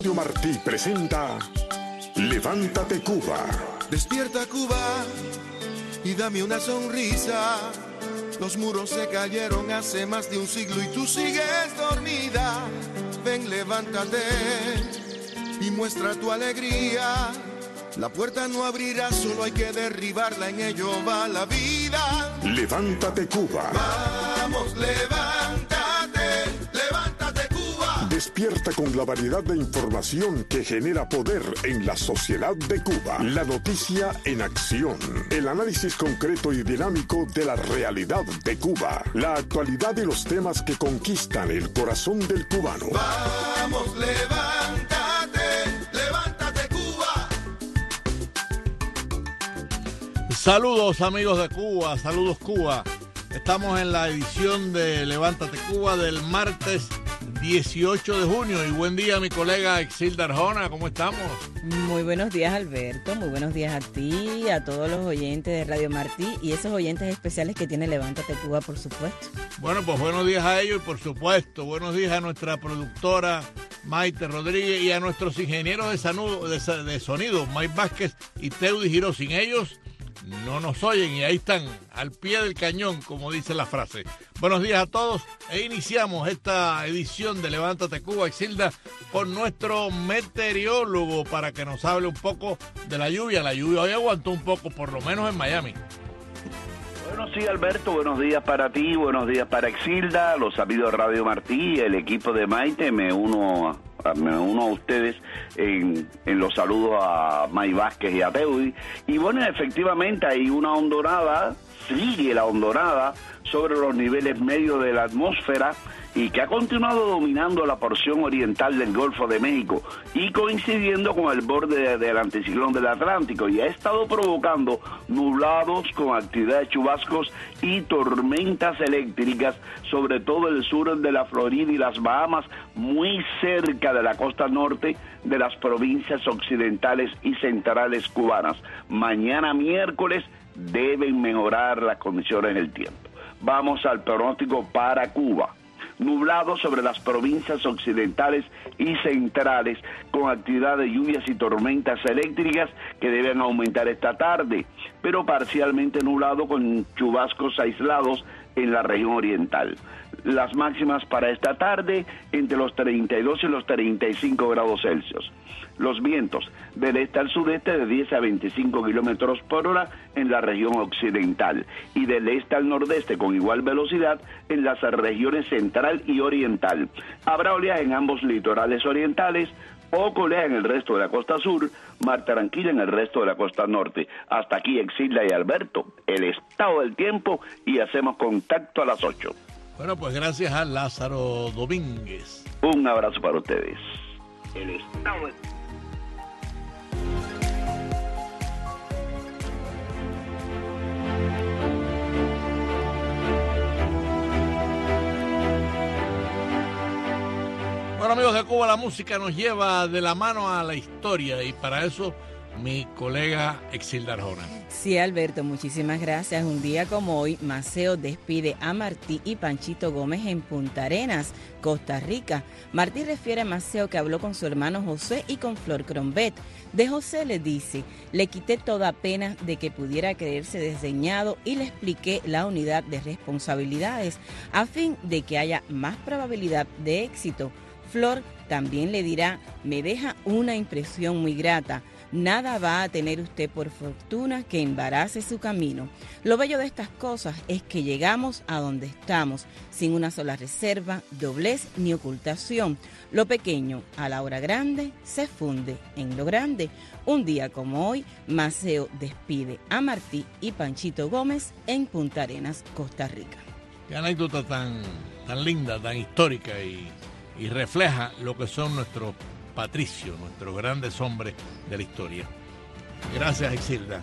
Radio Martí presenta Levántate Cuba. Despierta Cuba y dame una sonrisa. Los muros se cayeron hace más de un siglo y tú sigues dormida. Ven, levántate y muestra tu alegría. La puerta no abrirá, solo hay que derribarla, en ello va la vida. Levántate Cuba. Vamos, levántate, levántate Cuba. Despierta con la variedad de información que genera poder en la sociedad de Cuba. La noticia en acción. El análisis concreto y dinámico de la realidad de Cuba. La actualidad y los temas que conquistan el corazón del cubano. Vamos, levántate, levántate Cuba. Saludos amigos de Cuba, saludos Cuba. Estamos en la edición de Levántate Cuba del martes 18 de junio y buen día a mi colega Exilda Arjona, ¿cómo estamos? Muy buenos días Alberto, muy buenos días a ti, a todos los oyentes de Radio Martí y esos oyentes especiales que tiene Levántate Cuba, por supuesto. Bueno, pues buenos días a ellos y por supuesto, buenos días a nuestra productora Maite Rodríguez y a nuestros ingenieros de sonido, Mike Vázquez y Teudi Giró. Sin ellos no nos oyen y ahí están, al pie del cañón, como dice la frase. Buenos días a todos e iniciamos esta edición de Levántate Cuba, Exilda, con nuestro meteorólogo para que nos hable un poco de la lluvia. La lluvia hoy aguantó un poco, por lo menos en Miami. Bueno, sí, Alberto, buenos días para ti, buenos días para Exilda, los amigos de Radio Martí, el equipo de Maite. Me uno a ustedes en los saludos a May Vázquez y a Teudi. Y bueno, efectivamente hay una hondonada, sigue la hondonada sobre los niveles medios de la atmósfera y que ha continuado dominando la porción oriental del Golfo de México y coincidiendo con el borde del anticiclón del Atlántico, y ha estado provocando nublados con actividad de chubascos y tormentas eléctricas, sobre todo el sur de la Florida y las Bahamas, muy cerca de la costa norte de las provincias occidentales y centrales cubanas. Mañana miércoles deben mejorar las condiciones del tiempo. Vamos al pronóstico para Cuba. Nublado sobre las provincias occidentales y centrales, con actividad de lluvias y tormentas eléctricas que deben aumentar esta tarde, pero parcialmente nublado con chubascos aislados en la región oriental. Las máximas para esta tarde entre los 32 y los 35 grados Celsius. Los vientos del este al sudeste de 10 a 25 kilómetros por hora en la región occidental y del este al nordeste con igual velocidad en las regiones central y oriental. Habrá oleaje en ambos litorales orientales, poco oleaje en el resto de la costa sur, mar tranquila en el resto de la costa norte. Hasta aquí Exilda y Alberto, el estado del tiempo, y hacemos contacto a las 8. Bueno, pues gracias a Lázaro Domínguez. Un abrazo para ustedes. El estado del... Bueno, amigos de Cuba, la música nos lleva de la mano a la historia y para eso mi colega Exilda Arjona. Sí, Alberto, muchísimas gracias. Un día como hoy, Maceo despide a Martí y Panchito Gómez en Punta Arenas, Costa Rica. Martí refiere a Maceo que habló con su hermano José y con Flor Crombet. De José le dice: le quité toda pena de que pudiera creerse desdeñado y le expliqué la unidad de responsabilidades a fin de que haya más probabilidad de éxito. Flor también le dirá: me deja una impresión muy grata. Nada va a tener usted por fortuna que embarace su camino. Lo bello de estas cosas es que llegamos a donde estamos, sin una sola reserva, doblez ni ocultación. Lo pequeño a la hora grande se funde en lo grande. Un día como hoy, Maceo despide a Martí y Panchito Gómez en Punta Arenas, Costa Rica. Qué anécdota tan linda, tan histórica y refleja lo que son nuestros patricios, nuestros grandes hombres de la historia. Gracias, Exilda.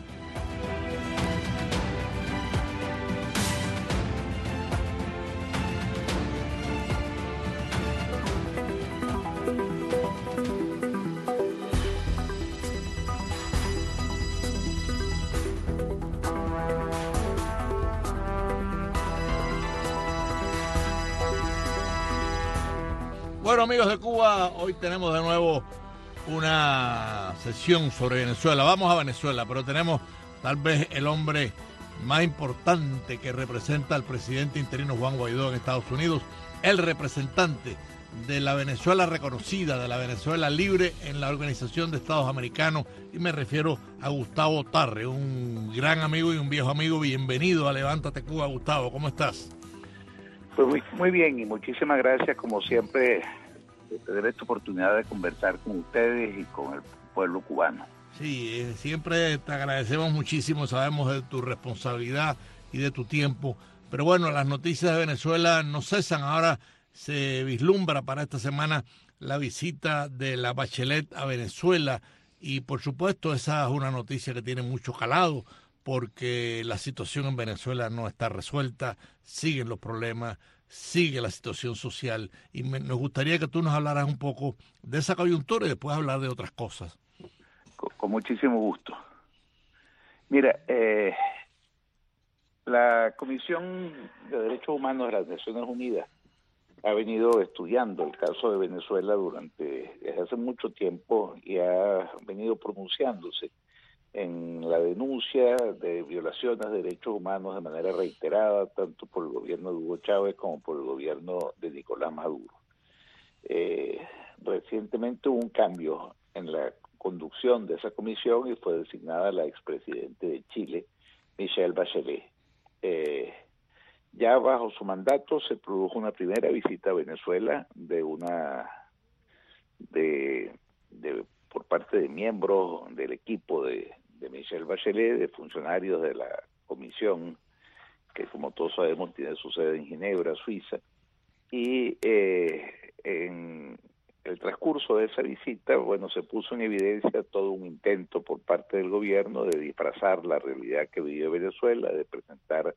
Bueno, amigos de Cuba, hoy tenemos de nuevo una sesión sobre Venezuela. Vamos a Venezuela, pero tenemos tal vez el hombre más importante que representa al presidente interino Juan Guaidó en Estados Unidos, el representante de la Venezuela reconocida, de la Venezuela libre en la Organización de Estados Americanos, y me refiero a Gustavo Tarre, un gran amigo y un viejo amigo. Bienvenido a Levántate Cuba, Gustavo, ¿cómo estás? Pues muy bien, y muchísimas gracias, como siempre, de tener esta oportunidad de conversar con ustedes y con el pueblo cubano. Sí, siempre te agradecemos muchísimo, sabemos de tu responsabilidad y de tu tiempo, pero bueno, las noticias de Venezuela no cesan. Ahora se vislumbra para esta semana la visita de la Bachelet a Venezuela, y por supuesto esa es una noticia que tiene mucho calado, porque la situación en Venezuela no está resuelta, siguen los problemas, sigue la situación social, y nos gustaría que tú nos hablaras un poco de esa coyuntura y después hablar de otras cosas. Con muchísimo gusto. Mira, la Comisión de Derechos Humanos de las Naciones Unidas ha venido estudiando el caso de Venezuela desde hace mucho tiempo, y ha venido pronunciándose en la denuncia de violaciones de derechos humanos de manera reiterada, tanto por el gobierno de Hugo Chávez como por el gobierno de Nicolás Maduro. Recientemente hubo un cambio en la conducción de esa comisión y fue designada la expresidente de Chile, Michelle Bachelet. Ya bajo su mandato se produjo una primera visita a Venezuela por parte de miembros del equipo de Michelle Bachelet, de funcionarios de la comisión, que como todos sabemos tiene su sede en Ginebra, Suiza, y en el transcurso de esa visita, bueno, se puso en evidencia todo un intento por parte del gobierno de disfrazar la realidad que vive Venezuela, de presentar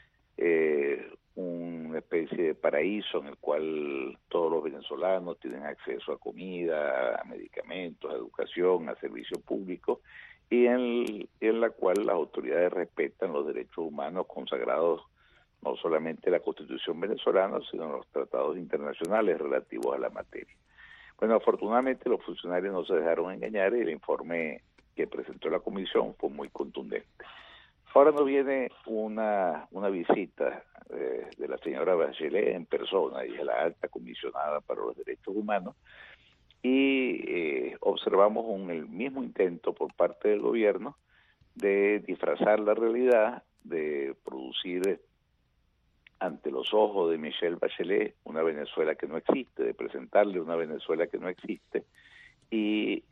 una especie de paraíso en el cual todos los venezolanos tienen acceso a comida, a medicamentos, a educación, a servicios públicos, y en la cual las autoridades respetan los derechos humanos consagrados no solamente en la Constitución venezolana, sino en los tratados internacionales relativos a la materia. Bueno, afortunadamente los funcionarios no se dejaron engañar y el informe que presentó la comisión fue muy contundente. Ahora nos viene una visita de la señora Bachelet en persona, ella es la alta comisionada para los derechos humanos, y observamos el mismo intento por parte del gobierno de disfrazar la realidad, de producir ante los ojos de Michelle Bachelet una Venezuela que no existe, de presentarle una Venezuela que no existe, y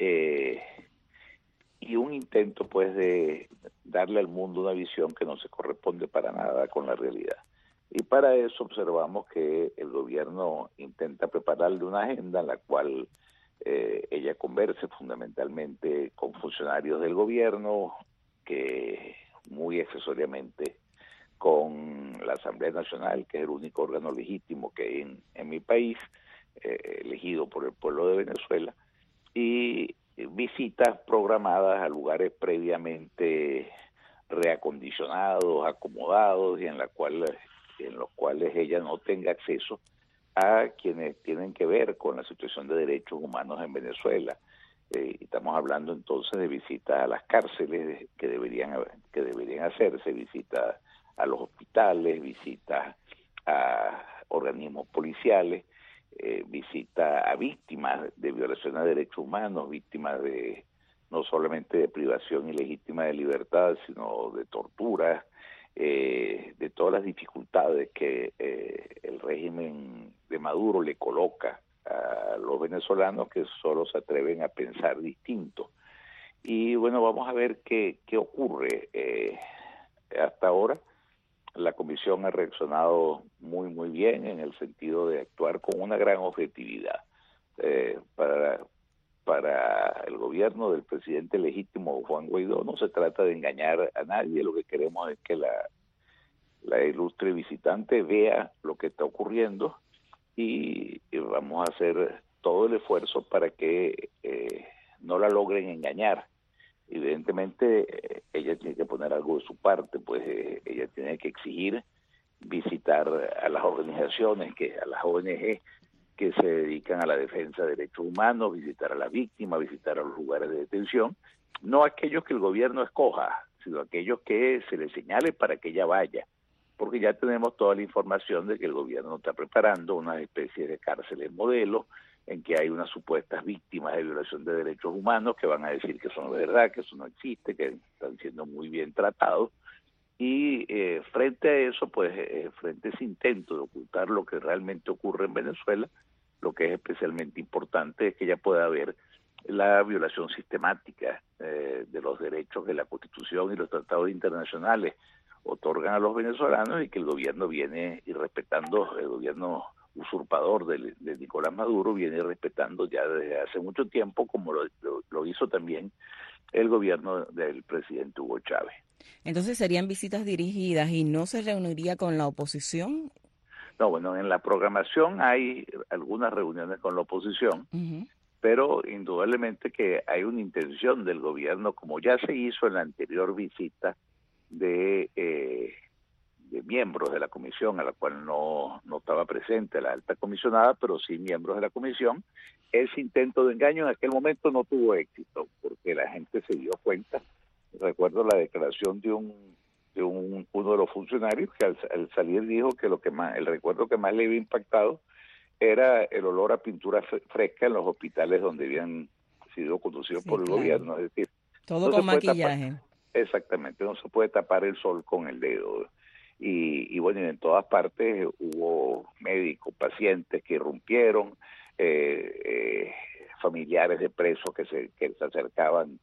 un intento pues de darle al mundo una visión que no se corresponde para nada con la realidad. Y para eso observamos que el gobierno intenta prepararle una agenda en la cual ella converse fundamentalmente con funcionarios del gobierno, que muy accesoriamente con la Asamblea Nacional, que es el único órgano legítimo que hay en mi país, elegido por el pueblo de Venezuela, y visitas programadas a lugares previamente reacondicionados, acomodados, y en los cuales ella no tenga acceso a quienes tienen que ver con la situación de derechos humanos en Venezuela. Estamos hablando entonces de visitas a las cárceles que deberían hacerse, visitas a los hospitales, visitas a organismos policiales, visita a víctimas de violaciones de derechos humanos, víctimas de no solamente de privación ilegítima de libertad, sino de torturas, de todas las dificultades que el régimen de Maduro le coloca a los venezolanos que solo se atreven a pensar distinto. Y bueno, vamos a ver qué ocurre. Hasta ahora la comisión ha reaccionado muy bien en el sentido de actuar con una gran objetividad. Para el gobierno del presidente legítimo Juan Guaidó no se trata de engañar a nadie, lo que queremos es que la ilustre visitante vea lo que está ocurriendo, y vamos a hacer todo el esfuerzo para que no la logren engañar. Evidentemente ella tiene que poner algo de su parte, pues ella tiene que exigir visitar a las organizaciones, a las ONG que se dedican a la defensa de derechos humanos, visitar a las víctimas, visitar a los lugares de detención, no aquellos que el gobierno escoja, sino aquellos que se les señale para que ella vaya, porque ya tenemos toda la información de que el gobierno está preparando una especie de cárceles modelo en que hay unas supuestas víctimas de violación de derechos humanos que van a decir que eso no es verdad, que eso no existe, que están siendo muy bien tratados. Y frente a eso, pues frente a ese intento de ocultar lo que realmente ocurre en Venezuela, lo que es especialmente importante es que ya pueda haber la violación sistemática de los derechos que la Constitución y los tratados internacionales otorgan a los venezolanos, y que el gobierno viene irrespetando, el gobierno usurpador de Nicolás Maduro viene irrespetando ya desde hace mucho tiempo, como lo hizo también el gobierno del presidente Hugo Chávez. Entonces, ¿serían visitas dirigidas y no se reuniría con la oposición? No, bueno, en la programación hay algunas reuniones con la oposición, pero indudablemente que hay una intención del gobierno, como ya se hizo en la anterior visita de miembros de la comisión, a la cual no estaba presente la alta comisionada, pero sí miembros de la comisión. Ese intento de engaño en aquel momento no tuvo éxito, porque la gente se dio cuenta. Recuerdo la declaración de uno de los funcionarios que al salir dijo que el recuerdo que más le había impactado era el olor a pintura fresca en los hospitales donde habían sido conducidos por el gobierno. Es decir, todo con maquillaje. Exactamente, no se puede tapar el sol con el dedo. Y bueno, en todas partes hubo médicos, pacientes que irrumpieron, familiares de presos que se acercaban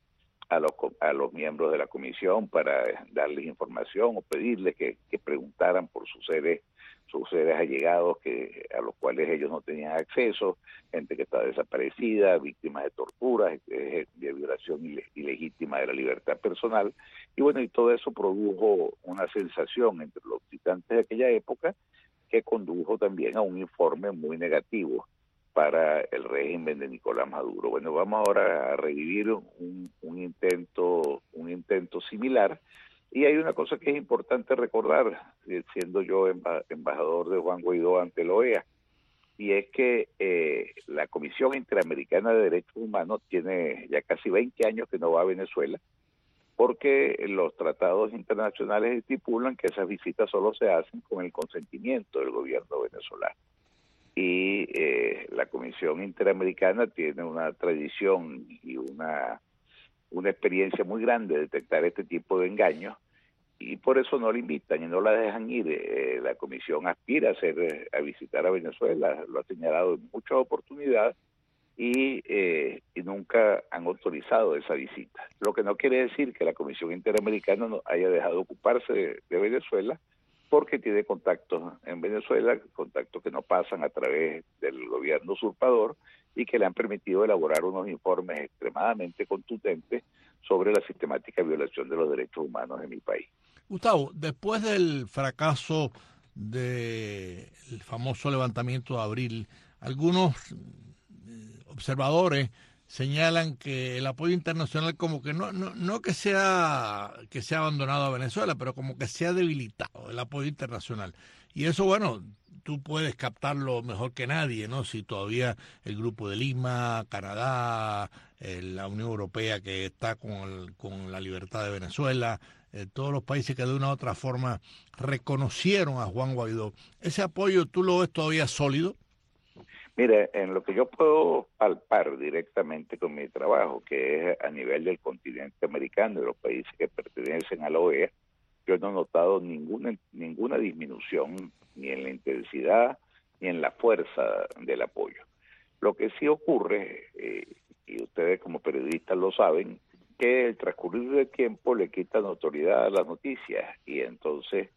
a los miembros de la comisión para darles información o pedirles que preguntaran por sus seres allegados a los cuales ellos no tenían acceso, gente que está desaparecida, víctimas de torturas, de violación ilegítima de la libertad personal. Y bueno, y todo eso produjo una sensación entre los visitantes de aquella época que condujo también a un informe muy negativo para el régimen de Nicolás Maduro. Bueno, vamos ahora a revivir un intento similar. Y hay una cosa que es importante recordar, siendo yo embajador de Juan Guaidó ante la OEA, y es que la Comisión Interamericana de Derechos Humanos tiene ya casi 20 años que no va a Venezuela, porque los tratados internacionales estipulan que esas visitas solo se hacen con el consentimiento del gobierno venezolano. Y la Comisión Interamericana tiene una tradición y una experiencia muy grande de detectar este tipo de engaños, y por eso no la invitan y no la dejan ir. La comisión aspira a visitar a Venezuela, lo ha señalado en muchas oportunidades, y nunca han autorizado esa visita. Lo que no quiere decir que la Comisión Interamericana no haya dejado de ocuparse de Venezuela, porque tiene contactos en Venezuela, contactos que no pasan a través del gobierno usurpador, y que le han permitido elaborar unos informes extremadamente contundentes sobre la sistemática violación de los derechos humanos en mi país. Gustavo, después del fracaso del famoso levantamiento de abril, algunos observadores señalan que el apoyo internacional como que no que sea abandonado a Venezuela, pero como que se ha debilitado el apoyo internacional. Y eso, bueno, tú puedes captarlo mejor que nadie, ¿no? Si todavía el Grupo de Lima, Canadá, la Unión Europea que está con la libertad de Venezuela, todos los países que de una u otra forma reconocieron a Juan Guaidó, ¿ese apoyo tú lo ves todavía sólido? Mire, en lo que yo puedo palpar directamente con mi trabajo, que es a nivel del continente americano y los países que pertenecen a la OEA, yo no he notado ninguna disminución ni en la intensidad ni en la fuerza del apoyo. Lo que sí ocurre, y ustedes como periodistas lo saben, que el transcurrir del tiempo le quita notoriedad a las noticias, y entonces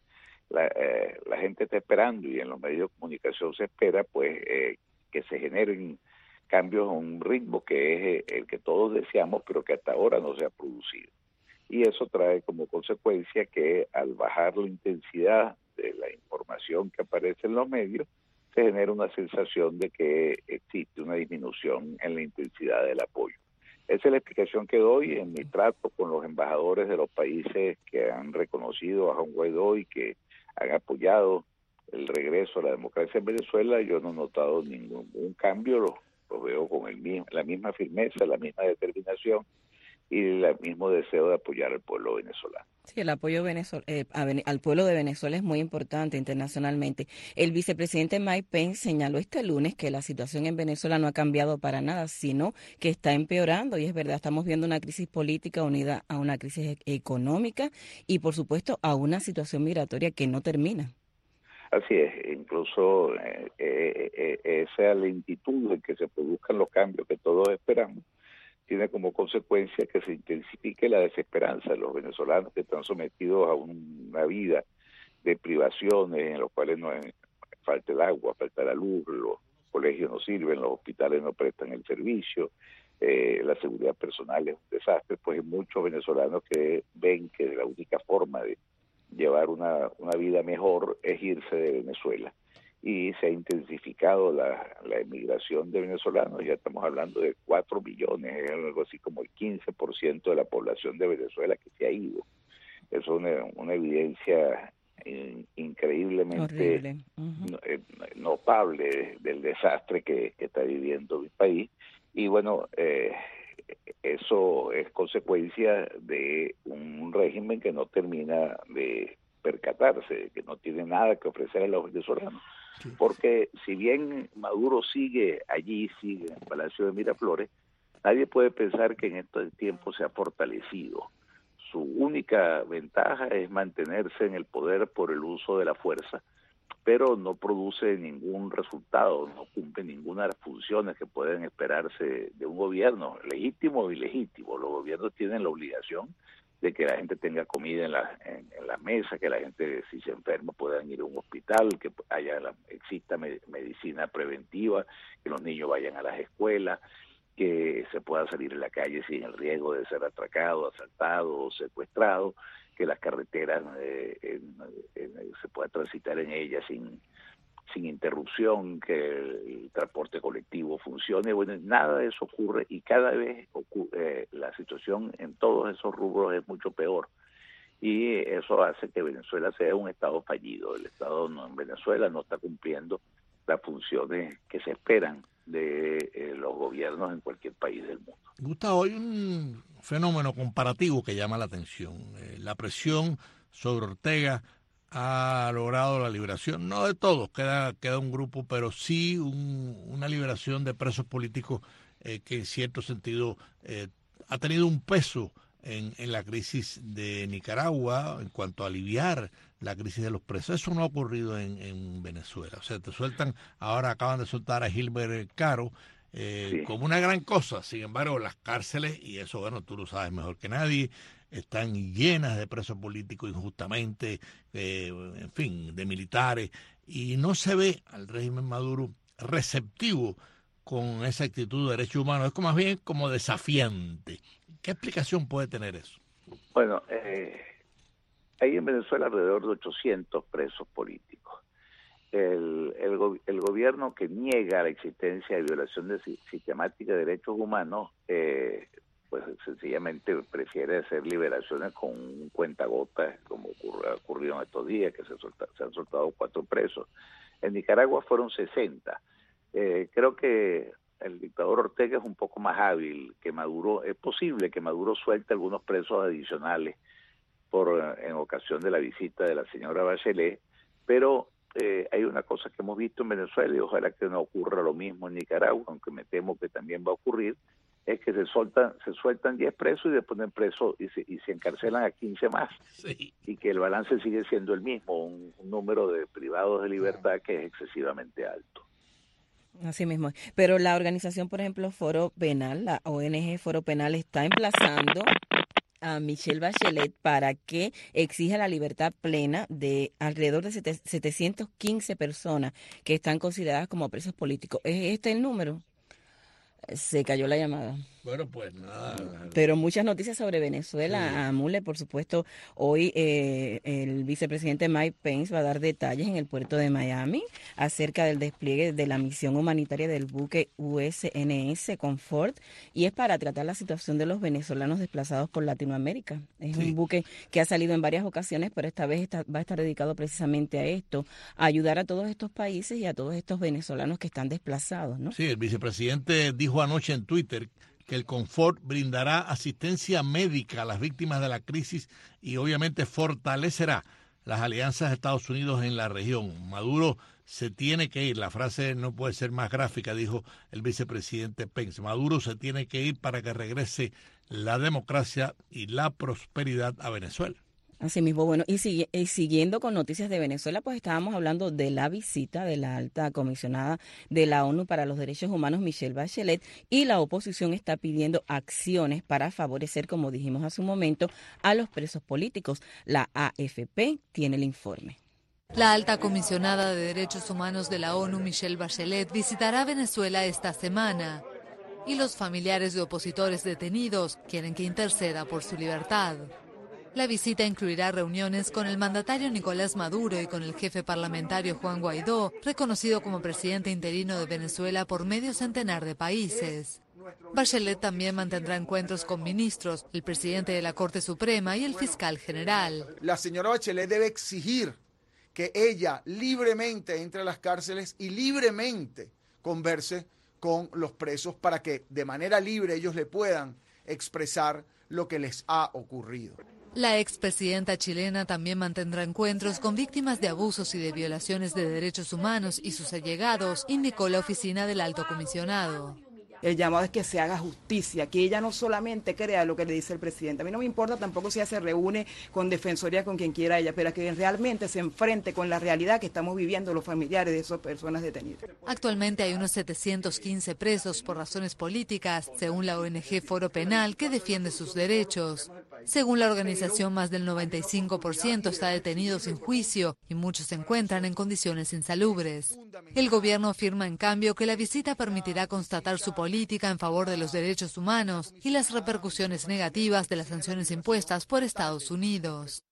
la gente está esperando, y en los medios de comunicación se espera pues que se generen cambios a un ritmo que es el que todos deseamos, pero que hasta ahora no se ha producido. Y eso trae como consecuencia que al bajar la intensidad de la información que aparece en los medios, se genera una sensación de que existe una disminución en la intensidad del apoyo. Esa es la explicación que doy en mi trato con los embajadores de los países que han reconocido a Juan Guaidó y que han apoyado el regreso a la democracia en Venezuela, yo no he notado ningún cambio, lo veo con la misma firmeza, la misma determinación y el mismo deseo de apoyar al pueblo venezolano. Sí, el apoyo al pueblo de Venezuela es muy importante internacionalmente. El vicepresidente Mike Pence señaló este lunes que la situación en Venezuela no ha cambiado para nada, sino que está empeorando. Y es verdad, estamos viendo una crisis política unida a una crisis económica y, por supuesto, a una situación migratoria que no termina. Así es, incluso esa lentitud en que se produzcan los cambios que todos esperamos tiene como consecuencia que se intensifique la desesperanza de los venezolanos que están sometidos a una vida de privaciones en los cuales falta el agua, falta la luz, los colegios no sirven, los hospitales no prestan el servicio, la seguridad personal es un desastre. Pues hay muchos venezolanos que ven que la única forma de llevar una vida mejor es irse de Venezuela. Y se ha intensificado la emigración de venezolanos, ya estamos hablando de 4 millones, algo así como el 15% de la población de Venezuela que se ha ido. Es una evidencia increíblemente notable del desastre que está viviendo mi país. Y bueno, eso es consecuencia de un régimen que no termina de percatarse, que no tiene nada que ofrecer a los venezolanos. Porque si bien Maduro sigue allí, sigue en el Palacio de Miraflores, nadie puede pensar que en estos tiempos se ha fortalecido. Su única ventaja es mantenerse en el poder por el uso de la fuerza, pero no produce ningún resultado, no cumple ninguna de las funciones que pueden esperarse de un gobierno, legítimo o ilegítimo. Los gobiernos tienen la obligación de que la gente tenga comida en la mesa, que la gente, si se enferma, puedan ir a un hospital, que exista medicina preventiva, que los niños vayan a las escuelas, que se pueda salir en la calle sin el riesgo de ser atracado, asaltado o secuestrado, que las carreteras se pueda transitar en ellas sin interrupción, que el transporte colectivo funcione. Bueno, nada de eso ocurre y cada vez la situación en todos esos rubros es mucho peor. Y eso hace que Venezuela sea un estado fallido. El estado en Venezuela no está cumpliendo las funciones que se esperan de los gobiernos en cualquier país del mundo. Gustavo, hay un fenómeno comparativo que llama la atención. La presión sobre Ortega ha logrado la liberación, no de todos, queda un grupo, pero sí una liberación de presos políticos que en cierto sentido ha tenido un peso en la crisis de Nicaragua en cuanto a aliviar la crisis de los presos. Eso no ha ocurrido en Venezuela. O sea, ahora acaban de soltar a Gilbert Caro como una gran cosa. Sin embargo, las cárceles, y eso, bueno, tú lo sabes mejor que nadie, están llenas de presos políticos injustamente, en fin, de militares, y no se ve al régimen Maduro receptivo con esa actitud de derechos humanos, es más bien como desafiante. ¿Qué explicación puede tener eso? Bueno, hay en Venezuela alrededor de 800 presos políticos. El gobierno que niega la existencia de violación sistemática de derechos humanos, pues sencillamente prefiere hacer liberaciones con un cuentagotas, como ha ocurrido en estos días, que se han soltado 4 presos. En Nicaragua fueron 60. Creo que el dictador Ortega es un poco más hábil que Maduro. Es posible que Maduro suelte algunos presos adicionales en ocasión de la visita de la señora Bachelet, pero hay una cosa que hemos visto en Venezuela, y ojalá que no ocurra lo mismo en Nicaragua, aunque me temo que también va a ocurrir, es que se sueltan 10 presos y después ponen presos y se encarcelan a 15 más. Sí. Y que el balance sigue siendo el mismo, un número de privados de libertad que es excesivamente alto. Así mismo. Pero la organización, por ejemplo, Foro Penal, la ONG Foro Penal, está emplazando a Michelle Bachelet para que exija la libertad plena de alrededor de 715 personas que están consideradas como presos políticos. ¿Es este el número? Se cayó la llamada. Bueno, pues nada. Pero muchas noticias sobre Venezuela, sí. Mule, por supuesto, hoy el vicepresidente Mike Pence va a dar detalles en el puerto de Miami acerca del despliegue de la misión humanitaria del buque USNS Comfort, y es para tratar la situación de los venezolanos desplazados por Latinoamérica. Es un buque que ha salido en varias ocasiones, pero esta vez va a estar dedicado precisamente a esto, a ayudar a todos estos países y a todos estos venezolanos que están desplazados, ¿no? Sí, el vicepresidente dijo anoche en Twitter que el Comfort brindará asistencia médica a las víctimas de la crisis y obviamente fortalecerá las alianzas de Estados Unidos en la región. Maduro se tiene que ir, la frase no puede ser más gráfica, dijo el vicepresidente Pence. Maduro se tiene que ir para que regrese la democracia y la prosperidad a Venezuela. Así mismo, bueno, y siguiendo con noticias de Venezuela, pues estábamos hablando de la visita de la alta comisionada de la ONU para los Derechos Humanos, Michelle Bachelet, y la oposición está pidiendo acciones para favorecer, como dijimos hace un momento, a los presos políticos. La AFP tiene el informe. La alta comisionada de Derechos Humanos de la ONU, Michelle Bachelet, visitará Venezuela esta semana, y los familiares de opositores detenidos quieren que interceda por su libertad. La visita incluirá reuniones con el mandatario Nicolás Maduro y con el jefe parlamentario Juan Guaidó, reconocido como presidente interino de Venezuela por medio centenar de países. Bachelet también mantendrá encuentros con ministros, el presidente de la Corte Suprema y el fiscal general. La señora Bachelet debe exigir que ella libremente entre a las cárceles y libremente converse con los presos para que de manera libre ellos le puedan expresar lo que les ha ocurrido. La expresidenta chilena también mantendrá encuentros con víctimas de abusos y de violaciones de derechos humanos y sus allegados, indicó la oficina del alto comisionado. El llamado es que se haga justicia, que ella no solamente crea lo que le dice el presidente. A mí no me importa tampoco si ella se reúne con Defensoría, con quien quiera ella, pero que realmente se enfrente con la realidad que estamos viviendo los familiares de esas personas detenidas. Actualmente hay unos 715 presos por razones políticas, según la ONG Foro Penal, que defiende sus derechos. Según la organización, más del 95% está detenido sin juicio y muchos se encuentran en condiciones insalubres. El gobierno afirma, en cambio, que la visita permitirá constatar su política en favor de los derechos humanos y las repercusiones negativas de las sanciones impuestas por Estados Unidos.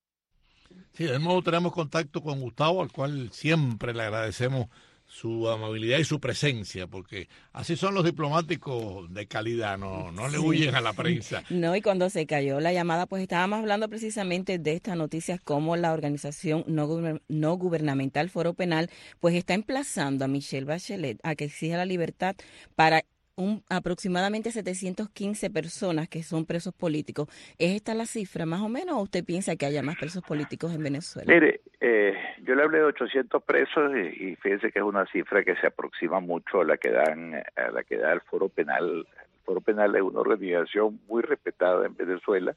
Sí, de nuevo tenemos contacto con Gustavo, al cual siempre le agradecemos su amabilidad y su presencia, porque así son los diplomáticos de calidad, no le huyen a la prensa. No, y cuando se cayó la llamada, pues estábamos hablando precisamente de estas noticias, como la organización no gubernamental Foro Penal, pues está emplazando a Michelle Bachelet a que exija la libertad para aproximadamente 715 personas que son presos políticos. ¿Es esta la cifra más o menos, o usted piensa que haya más presos políticos en Venezuela? Mire, yo le hablé de 800 presos y fíjese que es una cifra que se aproxima mucho a la que da el Foro Penal. El Foro Penal es una organización muy respetada en Venezuela.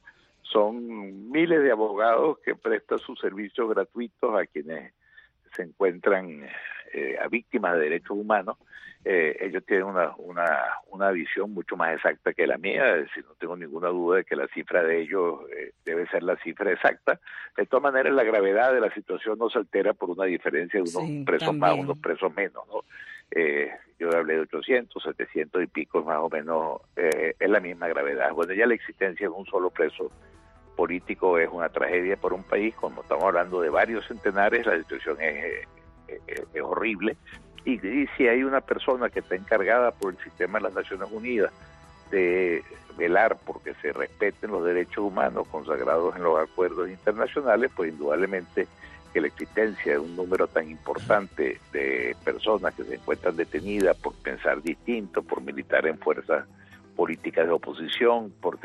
Son miles de abogados que prestan sus servicios gratuitos a quienes se encuentran a víctimas de derechos humanos. Ellos tienen una visión mucho más exacta que la mía, es decir, no tengo ninguna duda de que la cifra de ellos debe ser la cifra exacta. De todas maneras, la gravedad de la situación no se altera por una diferencia de unos presos más, unos presos menos, ¿no? Yo hablé de 800, 700 y pico, más o menos, es la misma gravedad. Bueno, ya la existencia de un solo preso político es una tragedia para un país. Como estamos hablando de varios centenares, la situación es horrible. Y si hay una persona que está encargada por el sistema de las Naciones Unidas de velar porque se respeten los derechos humanos consagrados en los acuerdos internacionales, pues indudablemente que la existencia de un número tan importante de personas que se encuentran detenidas por pensar distinto, por militar en fuerzas políticas de oposición, por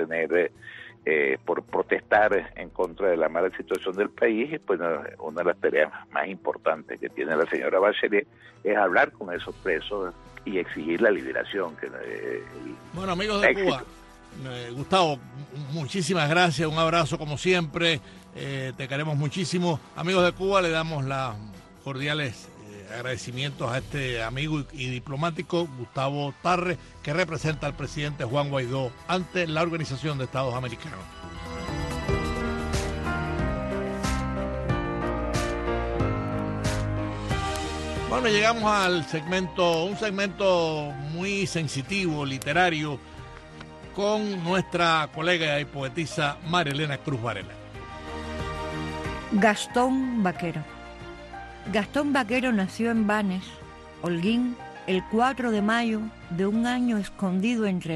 protestar en contra de la mala situación del país, pues una de las tareas más importantes que tiene la señora Bachelet es hablar con esos presos y exigir la liberación. Bueno, amigos de Cuba, Gustavo, muchísimas gracias, un abrazo como siempre, te queremos muchísimo. Amigos de Cuba, le damos las cordiales agradecimientos a este amigo y diplomático Gustavo Tarre, que representa al presidente Juan Guaidó ante la Organización de Estados Americanos. Bueno, llegamos al un segmento muy sensitivo, literario, con nuestra colega y poetisa María Elena Cruz Varela. Gastón Vaquero. Gastón Vaquero nació en Banes, Holguín, el 4 de mayo de un año escondido entre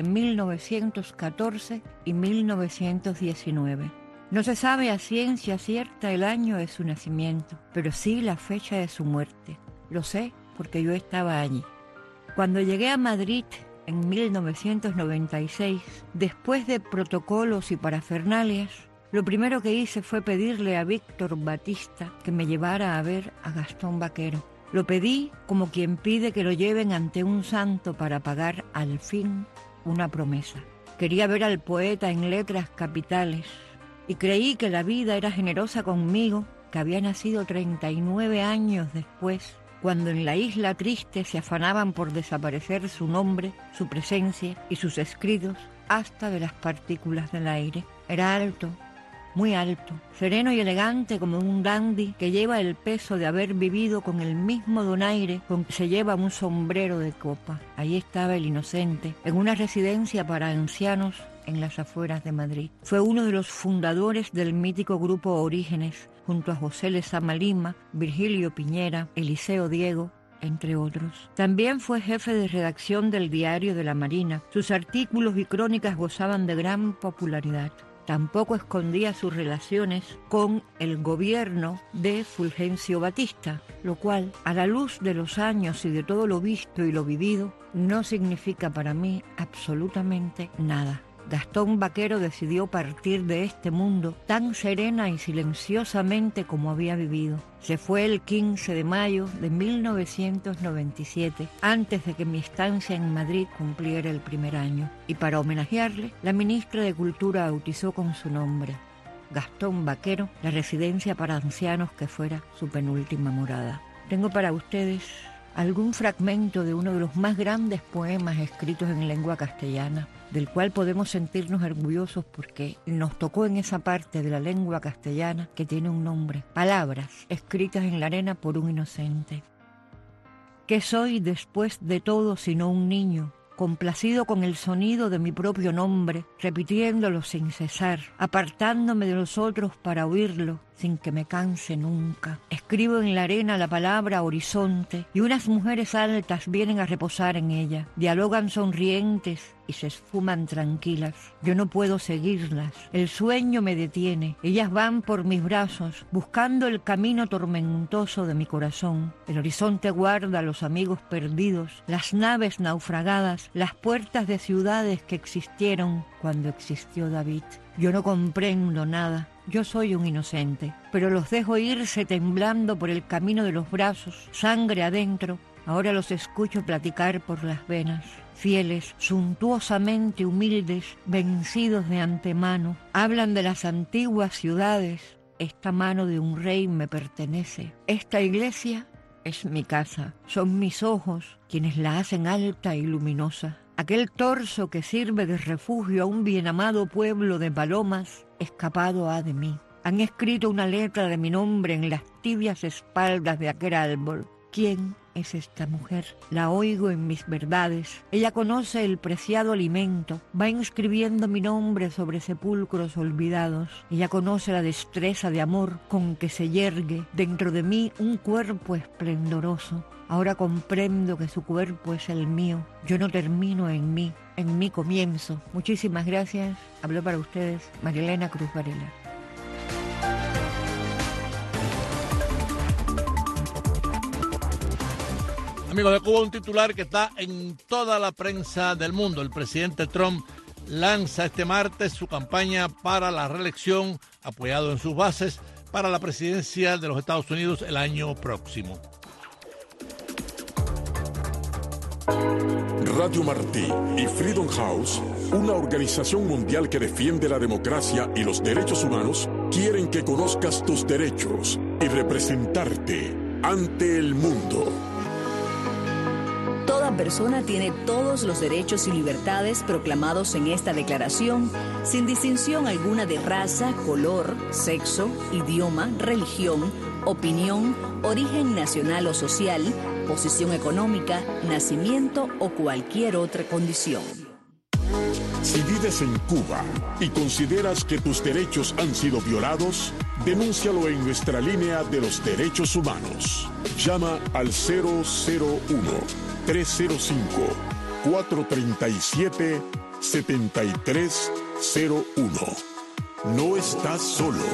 1914 y 1919. No se sabe a ciencia cierta el año de su nacimiento, pero sí la fecha de su muerte. Lo sé porque yo estaba allí. Cuando llegué a Madrid en 1996, después de protocolos y parafernalias, lo primero que hice fue pedirle a Víctor Batista que me llevara a ver a Gastón Vaquero. Lo pedí como quien pide que lo lleven ante un santo para pagar al fin una promesa. Quería ver al poeta en letras capitales y creí que la vida era generosa conmigo, que había nacido 39 años después, cuando en la isla triste se afanaban por desaparecer su nombre, su presencia y sus escritos hasta de las partículas del aire. Era alto, muy alto, sereno y elegante como un dandy que lleva el peso de haber vivido con el mismo donaire con que se lleva un sombrero de copa. Allí estaba el inocente, en una residencia para ancianos en las afueras de Madrid. Fue uno de los fundadores del mítico grupo Orígenes, junto a José Lezama Lima, Virgilio Piñera, Eliseo Diego, entre otros. También fue jefe de redacción del Diario de la Marina. Sus artículos y crónicas gozaban de gran popularidad. Tampoco escondía sus relaciones con el gobierno de Fulgencio Batista, lo cual, a la luz de los años y de todo lo visto y lo vivido, no significa para mí absolutamente nada. Gastón Vaquero decidió partir de este mundo tan serena y silenciosamente como había vivido. Se fue el 15 de mayo de 1997, antes de que mi estancia en Madrid cumpliera el primer año. Y para homenajearle, la ministra de Cultura bautizó con su nombre, Gastón Vaquero, la residencia para ancianos que fuera su penúltima morada. Tengo para ustedes algún fragmento de uno de los más grandes poemas escritos en lengua castellana, del cual podemos sentirnos orgullosos porque nos tocó en esa parte de la lengua castellana que tiene un nombre. Palabras escritas en la arena por un inocente. ¿Qué soy después de todo sino un niño, complacido con el sonido de mi propio nombre, repitiéndolo sin cesar, apartándome de los otros para oírlo, sin que me canse nunca? Escribo en la arena la palabra horizonte y unas mujeres altas vienen a reposar en ella, dialogan sonrientes y se esfuman tranquilas. Yo no puedo seguirlas, el sueño me detiene, ellas van por mis brazos, buscando el camino tormentoso de mi corazón. El horizonte guarda a los amigos perdidos, las naves naufragadas, las puertas de ciudades que existieron cuando existió David. Yo no comprendo nada. Yo soy un inocente, pero los dejo irse temblando por el camino de los brazos, sangre adentro. Ahora los escucho platicar por las venas, fieles, suntuosamente humildes, vencidos de antemano. Hablan de las antiguas ciudades. Esta mano de un rey me pertenece. Esta iglesia es mi casa. Son mis ojos quienes la hacen alta y luminosa. Aquel torso que sirve de refugio a un bien amado pueblo de palomas, escapado ha de mí. Han escrito una letra de mi nombre en las tibias espaldas de aquel árbol. ¿Quién es esta mujer? La oigo en mis verdades. Ella conoce el preciado alimento. Va inscribiendo mi nombre sobre sepulcros olvidados. Ella conoce la destreza de amor con que se yergue dentro de mí un cuerpo esplendoroso. Ahora comprendo que su cuerpo es el mío. Yo no termino en mí comienzo. Muchísimas gracias. Habló para ustedes María Elena Cruz Varela. Amigos de Cuba, un titular que está en toda la prensa del mundo. El presidente Trump lanza este martes su campaña para la reelección, apoyado en sus bases, para la presidencia de los Estados Unidos el año próximo. Radio Martí y Freedom House, una organización mundial que defiende la democracia y los derechos humanos, quieren que conozcas tus derechos y representarte ante el mundo. Toda persona tiene todos los derechos y libertades proclamados en esta declaración, sin distinción alguna de raza, color, sexo, idioma, religión, opinión, origen nacional o social, posición económica, nacimiento o cualquier otra condición. Si vives en Cuba y consideras que tus derechos han sido violados, denúncialo en nuestra línea de los derechos humanos. Llama al 001-305-437-7301. No estás solo.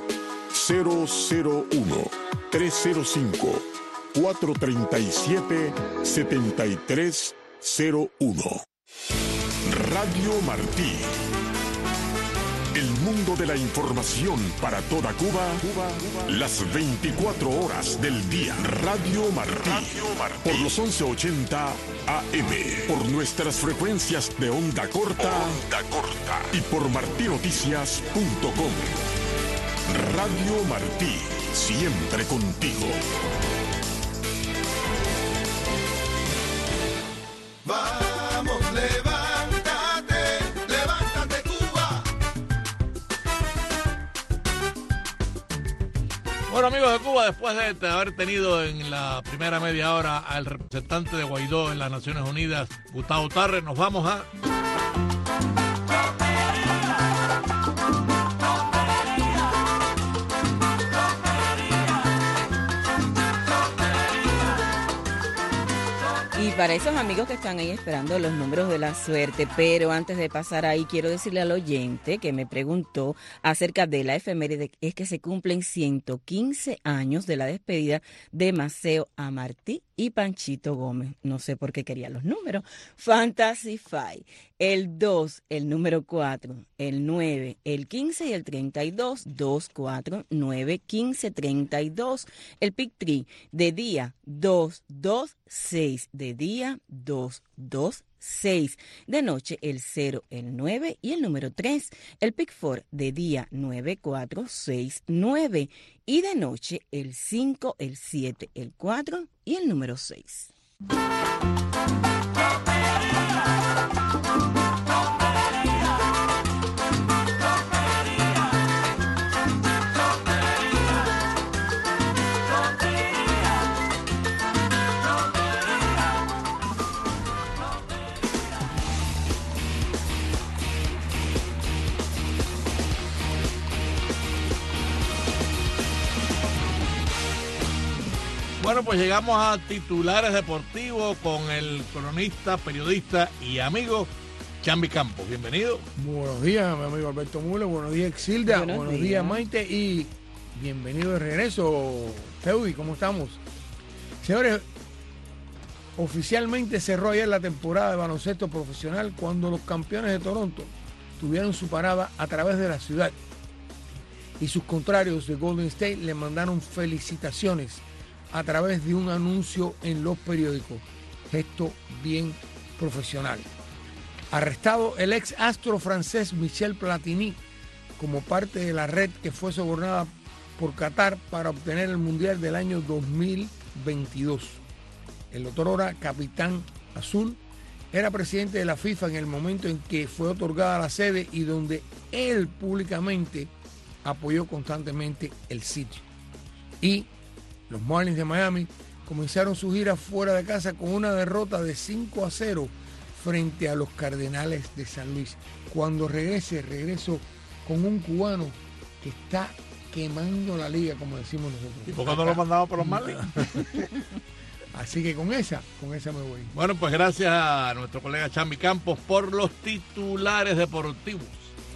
001-305-437-7301. Radio Martí. El mundo de la información para toda Cuba, las 24 horas del día. Radio Martí. Por los 1180 AM. Por nuestras frecuencias de onda corta. Y por martinoticias.com. Radio Martí. Siempre contigo. Vamos, levántate, levántate Cuba. Bueno, amigos de Cuba, después de haber tenido en la primera media hora al representante de Guaidó en las Naciones Unidas, Gustavo Tarres, nos vamos a... Y para esos amigos que están ahí esperando los números de la suerte, pero antes de pasar ahí, quiero decirle al oyente que me preguntó acerca de la efeméride, es que se cumplen 115 años de la despedida de Maceo Amartí y Panchito Gómez. No sé por qué quería los números. Fantasify, el 2, el número 4, el 9, el 15 y el 32, 2, 4, 9, 15, 32. El Pick 3, de día 2, 2, 6, de día 2, 2, 6, de noche el 0, el 9 y el número 3. El Pick 4, de día 9, 4, 6, 9 y de noche el 5, el 7, el 4 y el número 6. Bueno, pues llegamos a titulares deportivos con el cronista, periodista y amigo Chambi Campos. Bienvenido. Buenos días, mi amigo Alberto Mule. Buenos días, Exilda. Buenos días, Maite. Y bienvenido de regreso, Teudi. ¿Cómo estamos? Señores, oficialmente cerró ayer la temporada de baloncesto profesional cuando los campeones de Toronto tuvieron su parada a través de la ciudad. Y sus contrarios de Golden State le mandaron felicitaciones a través de un anuncio en los periódicos. Gesto bien profesional. Arrestado el ex astro francés Michel Platini como parte de la red que fue sobornada por Qatar para obtener el Mundial del año 2022. El otrora capitán azul era presidente de la FIFA en el momento en que fue otorgada la sede y donde él públicamente apoyó constantemente el sitio. Y los Marlins de Miami comenzaron su gira fuera de casa con una derrota de 5-0 frente a los Cardenales de San Luis. Cuando regreso con un cubano que está quemando la liga, como decimos nosotros. ¿Y por qué no lo mandamos por los Marlins? Así que con esa me voy. Bueno, pues gracias a nuestro colega Chambi Campos por los titulares deportivos.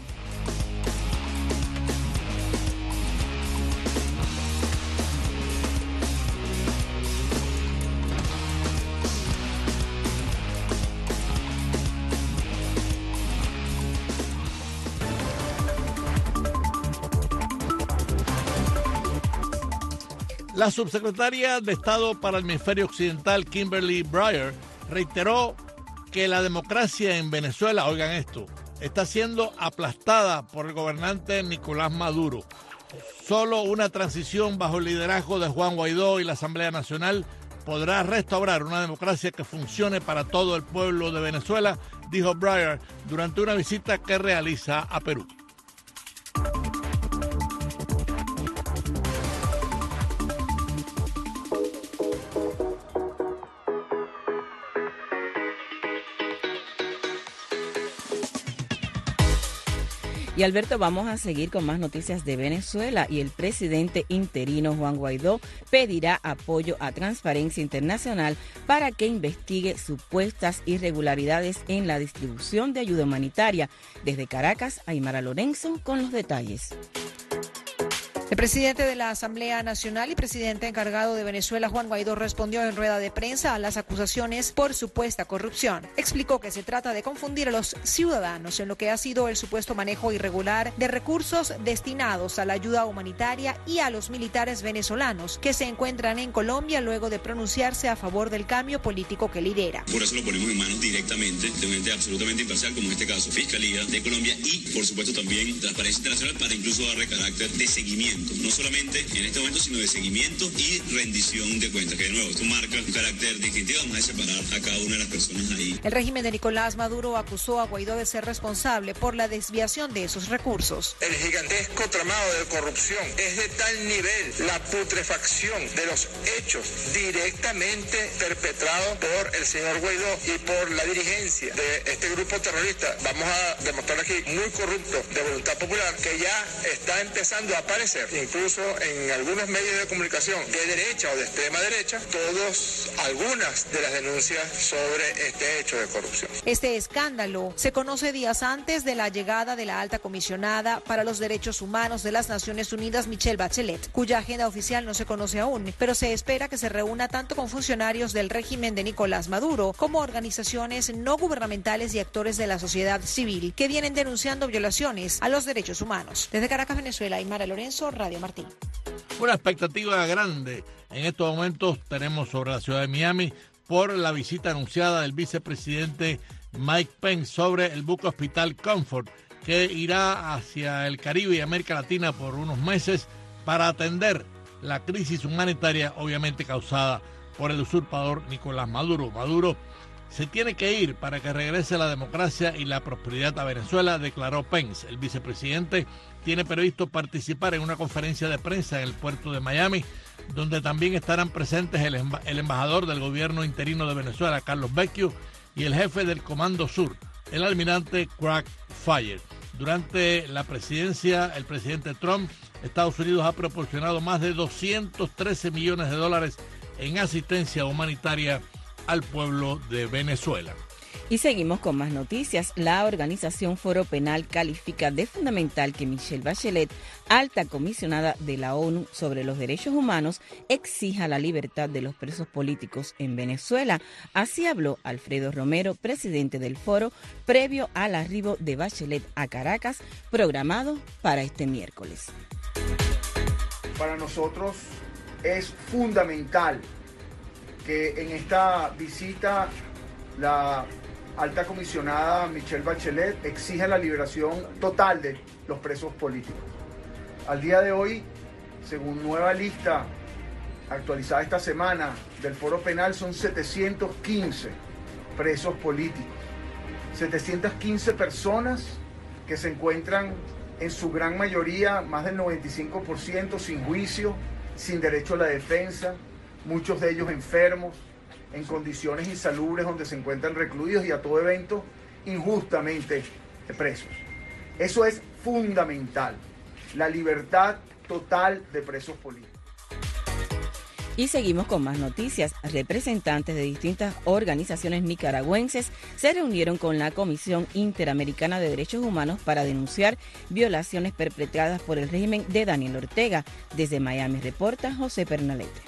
La subsecretaria de Estado para el Hemisferio Occidental, Kimberly Breyer, reiteró que la democracia en Venezuela, oigan esto, está siendo aplastada por el gobernante Nicolás Maduro. Solo una transición bajo el liderazgo de Juan Guaidó y la Asamblea Nacional podrá restaurar una democracia que funcione para todo el pueblo de Venezuela, dijo Breyer durante una visita que realiza a Perú. Y Alberto, vamos a seguir con más noticias de Venezuela y el presidente interino Juan Guaidó pedirá apoyo a Transparencia Internacional para que investigue supuestas irregularidades en la distribución de ayuda humanitaria. Desde Caracas, Aymara Lorenzo con los detalles. El presidente de la Asamblea Nacional y presidente encargado de Venezuela, Juan Guaidó, respondió en rueda de prensa a las acusaciones por supuesta corrupción. Explicó que se trata de confundir a los ciudadanos en lo que ha sido el supuesto manejo irregular de recursos destinados a la ayuda humanitaria y a los militares venezolanos que se encuentran en Colombia luego de pronunciarse a favor del cambio político que lidera. Por eso lo ponemos en manos directamente de un ente absolutamente imparcial, como en este caso Fiscalía de Colombia y, por supuesto, también Transparencia Internacional, para incluso darle carácter de seguimiento. No solamente en este momento, sino de seguimiento y rendición de cuentas, que de nuevo esto marca un carácter distintivo. Vamos a separar a cada una de las personas ahí. El régimen de Nicolás Maduro acusó a Guaidó de ser responsable por la desviación de esos recursos. El gigantesco tramado de corrupción es de tal nivel la putrefacción de los hechos directamente perpetrados por el señor Guaidó y por la dirigencia de este grupo terrorista. Vamos a demostrar aquí muy corrupto de voluntad popular, que ya está empezando a aparecer incluso en algunos medios de comunicación de derecha o de extrema derecha, algunas de las denuncias sobre este hecho de corrupción. Este escándalo se conoce días antes de la llegada de la alta comisionada para los derechos humanos de las Naciones Unidas, Michelle Bachelet, cuya agenda oficial no se conoce aún, pero se espera que se reúna tanto con funcionarios del régimen de Nicolás Maduro como organizaciones no gubernamentales y actores de la sociedad civil que vienen denunciando violaciones a los derechos humanos. Desde Caracas, Venezuela, Aymara Lorenzo, Radio Martín. Una expectativa grande en estos momentos tenemos sobre la ciudad de Miami por la visita anunciada del vicepresidente Mike Pence sobre el buque hospital Comfort, que irá hacia el Caribe y América Latina por unos meses para atender la crisis humanitaria obviamente causada por el usurpador Nicolás Maduro. Maduro se tiene que ir para que regrese la democracia y la prosperidad a Venezuela, declaró Pence. El vicepresidente tiene previsto participar en una conferencia de prensa en el puerto de Miami, donde también estarán presentes el embajador del gobierno interino de Venezuela, Carlos Vecchio, y el jefe del Comando Sur, el almirante Craig Fire. Durante la presidencia, el presidente Trump, Estados Unidos ha proporcionado más de $213 millones en asistencia humanitaria al pueblo de Venezuela. Y seguimos con más noticias. La organización Foro Penal califica de fundamental que Michelle Bachelet, alta comisionada de la ONU sobre los derechos humanos, exija la libertad de los presos políticos en Venezuela. Así habló Alfredo Romero, presidente del foro, previo al arribo de Bachelet a Caracas, programado para este miércoles. Para nosotros es fundamental que en esta visita la alta comisionada Michelle Bachelet exija la liberación total de los presos políticos. Al día de hoy, según nueva lista actualizada esta semana del Foro Penal, son 715 presos políticos, 715 personas que se encuentran en su gran mayoría, más del 95%, sin juicio, sin derecho a la defensa, muchos de ellos enfermos, en condiciones insalubres donde se encuentran recluidos y a todo evento injustamente presos. Eso es fundamental, la libertad total de presos políticos. Y seguimos con más noticias. Representantes de distintas organizaciones nicaragüenses se reunieron con la Comisión Interamericana de Derechos Humanos para denunciar violaciones perpetradas por el régimen de Daniel Ortega. Desde Miami reporta José Pernalete.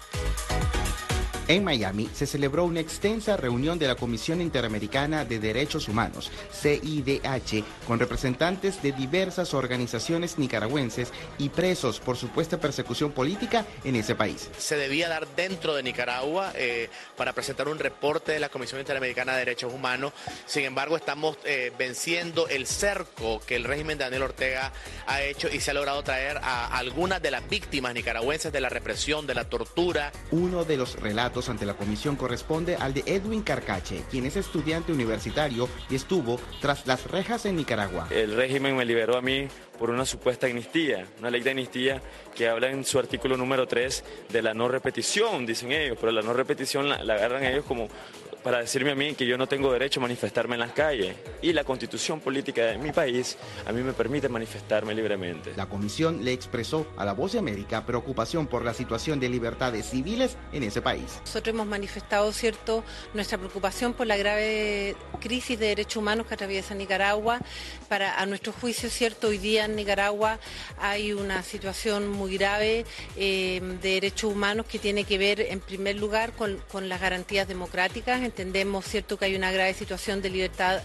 En Miami se celebró una extensa reunión de la Comisión Interamericana de Derechos Humanos, CIDH, con representantes de diversas organizaciones nicaragüenses y presos por supuesta persecución política en ese país. Se debía dar dentro de Nicaragua para presentar un reporte de la Comisión Interamericana de Derechos Humanos. Sin embargo, estamos venciendo el cerco que el régimen de Daniel Ortega ha hecho y se ha logrado traer a algunas de las víctimas nicaragüenses de la represión, de la tortura. Uno de los relatos ante la comisión corresponde al de Edwin Carcache, quien es estudiante universitario y estuvo tras las rejas en Nicaragua. El régimen me liberó a mí por una supuesta amnistía, una ley de amnistía que habla en su artículo número 3 de la no repetición, dicen ellos, pero la no repetición la agarran ellos como para decirme a mí que yo no tengo derecho a manifestarme en las calles. Y la constitución política de mi país a mí me permite manifestarme libremente. La comisión le expresó a La Voz de América preocupación por la situación de libertades civiles en ese país. Nosotros hemos manifestado, ¿cierto?, nuestra preocupación por la grave crisis de derechos humanos que atraviesa Nicaragua. A nuestro juicio, ¿cierto?, hoy día en Nicaragua hay una situación muy grave de derechos humanos que tiene que ver, en primer lugar, con las garantías democráticas. Entendemos, ¿cierto?, que hay una grave situación de libertad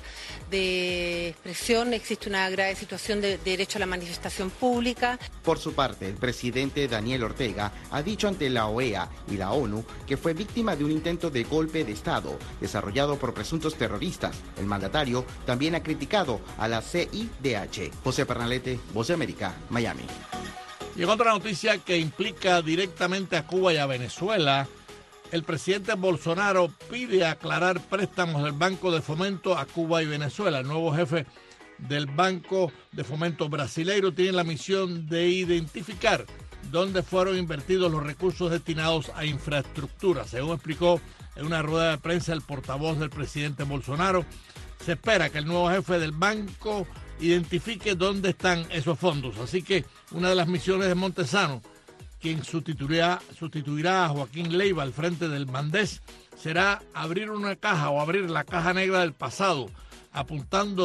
de expresión, existe una grave situación de derecho a la manifestación pública. Por su parte, el presidente Daniel Ortega ha dicho ante la OEA y la ONU que fue víctima de un intento de golpe de Estado desarrollado por presuntos terroristas. El mandatario también ha criticado a la CIDH. José Pernalete, Voz de América, Miami. Y en otra noticia que implica directamente a Cuba y a Venezuela, el presidente Bolsonaro pide aclarar préstamos del Banco de Fomento a Cuba y Venezuela. El nuevo jefe del Banco de Fomento brasileiro tiene la misión de identificar dónde fueron invertidos los recursos destinados a infraestructura. Según explicó en una rueda de prensa el portavoz del presidente Bolsonaro, se espera que el nuevo jefe del banco identifique dónde están esos fondos. Así que una de las misiones de Montesano, quien sustituirá a Joaquín Leiva al frente del Mandés, será abrir una caja o abrir la caja negra del pasado, apuntando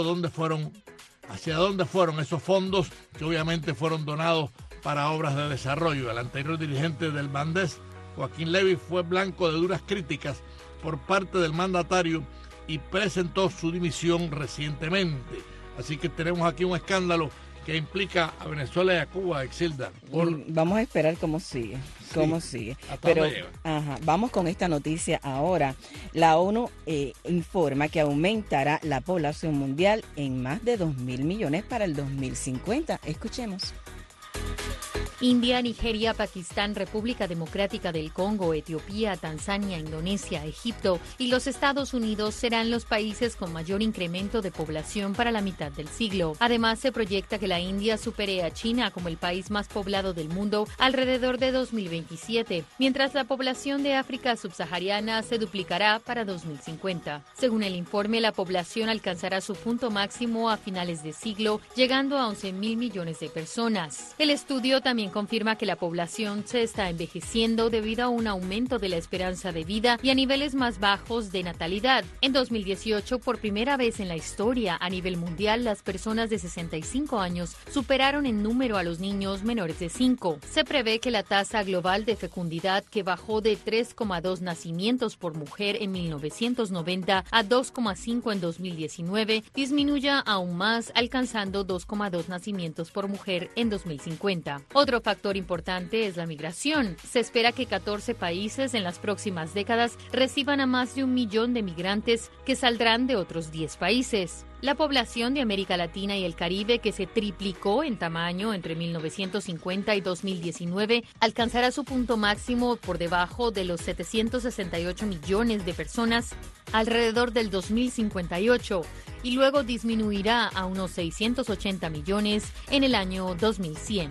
hacia dónde fueron esos fondos que obviamente fueron donados para obras de desarrollo. El anterior dirigente del Mandés, Joaquín Levy, fue blanco de duras críticas por parte del mandatario y presentó su dimisión recientemente. Así que tenemos aquí un escándalo que implica a Venezuela y a Cuba, Exilda. Vamos a esperar cómo sigue. Pero vamos con esta noticia ahora. La ONU informa que aumentará la población mundial en más de 2.000 millones para el 2050. Escuchemos. India, Nigeria, Pakistán, República Democrática del Congo, Etiopía, Tanzania, Indonesia, Egipto y los Estados Unidos serán los países con mayor incremento de población para la mitad del siglo. Además, se proyecta que la India supere a China como el país más poblado del mundo alrededor de 2027, mientras la población de África subsahariana se duplicará para 2050. Según el informe, la población alcanzará su punto máximo a finales de siglo, llegando a 11.000 millones de personas. El estudio también confirma que la población se está envejeciendo debido a un aumento de la esperanza de vida y a niveles más bajos de natalidad. En 2018, por primera vez en la historia a nivel mundial, las personas de 65 años superaron en número a los niños menores de 5. Se prevé que la tasa global de fecundidad, que bajó de 3,2 nacimientos por mujer en 1990 a 2,5 en 2019, disminuya aún más, alcanzando 2,2 nacimientos por mujer en 2050. Otro factor importante es la migración. Se espera que 14 países en las próximas décadas reciban a más de 1 millón de migrantes que saldrán de otros 10 países. La población de América Latina y el Caribe, que se triplicó en tamaño entre 1950 y 2019, alcanzará su punto máximo por debajo de los 768 millones de personas alrededor del 2058 y luego disminuirá a unos 680 millones en el año 2100.